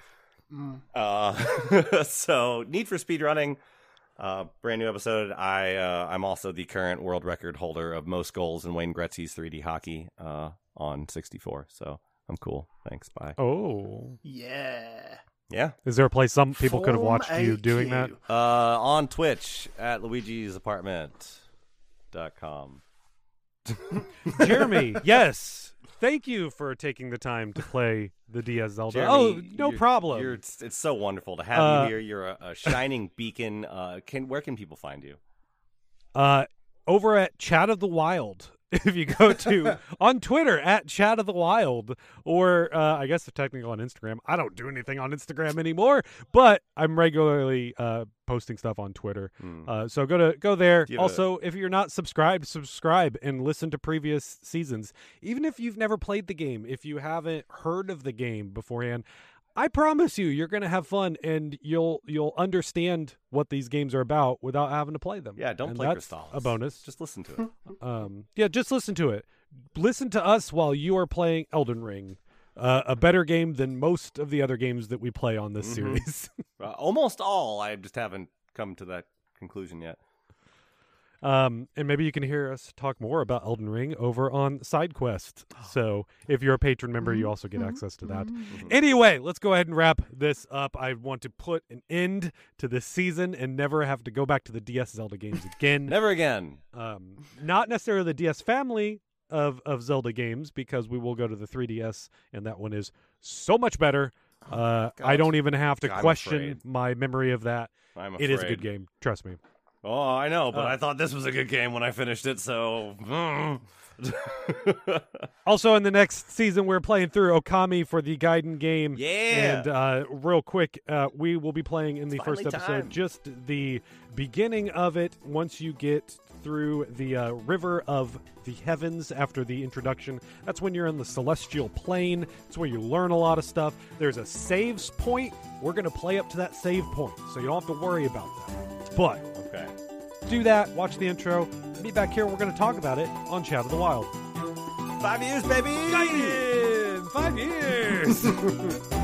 [SPEAKER 3] great. So, Need for Speedrunning. Brand new episode. I'm also the current world record holder of most goals in Wayne Gretzky's 3D hockey on 64. So I'm cool. Thanks. Bye.
[SPEAKER 2] Oh.
[SPEAKER 5] Yeah.
[SPEAKER 3] Yeah.
[SPEAKER 2] Is there a place some people could have watched you doing that?
[SPEAKER 3] On Twitch at luigisapartment.com.
[SPEAKER 2] Jeremy, yes. Thank you for taking the time to play the DS Zelda.
[SPEAKER 3] Jeremy,
[SPEAKER 2] no problem.
[SPEAKER 3] It's so wonderful to have you here. You're a shining beacon. Where can people find you?
[SPEAKER 2] Over at Chat of the Wild. If you go to on Twitter at Chat of the Wild, or I guess technically on Instagram. I don't do anything on Instagram anymore, but I'm regularly posting stuff on Twitter. So go there. Also, if you're not subscribed, subscribe and listen to previous seasons. Even if you've never played the game, if you haven't heard of the game beforehand, I promise you're going to have fun and you'll understand what these games are about without having to play them.
[SPEAKER 3] Yeah, don't play Crystalis.
[SPEAKER 2] A bonus.
[SPEAKER 3] Just listen to it.
[SPEAKER 2] Just listen to it. Listen to us while you are playing Elden Ring a better game than most of the other games that we play on this series.
[SPEAKER 3] Almost all. I just haven't come to that conclusion yet.
[SPEAKER 2] And maybe you can hear us talk more about Elden Ring over on SideQuest. So if you're a patron member, you also get access to that. Anyway, let's go ahead and wrap this up. I want to put an end to this season and never have to go back to the DS Zelda games again.
[SPEAKER 3] Never again.
[SPEAKER 2] Not necessarily the DS family of Zelda games, because we will go to the 3DS, and that one is so much better. I don't even have to question my memory of that.
[SPEAKER 3] I'm
[SPEAKER 2] It is a
[SPEAKER 3] afraid.
[SPEAKER 2] good game. Trust me.
[SPEAKER 3] Oh, I know, but I thought this was a good game when I finished it, so...
[SPEAKER 2] Also, in the next season, we're playing through Okami for the Gaiden game.
[SPEAKER 3] Yeah!
[SPEAKER 2] And real quick, we will be playing in the
[SPEAKER 3] It's
[SPEAKER 2] first
[SPEAKER 3] finally
[SPEAKER 2] episode
[SPEAKER 3] time.
[SPEAKER 2] just the beginning of it. Once you get through the River of the Heavens after the introduction, that's when you're in the Celestial Plane. It's where you learn a lot of stuff. There's a saves point. We're going to play up to that save point, so you don't have to worry about that. But...
[SPEAKER 3] Okay.
[SPEAKER 2] do that, watch the intro, be back here, we're going to talk about it on Chat of the Wild.
[SPEAKER 3] 5 years, baby!
[SPEAKER 2] Gaiden! 5 years!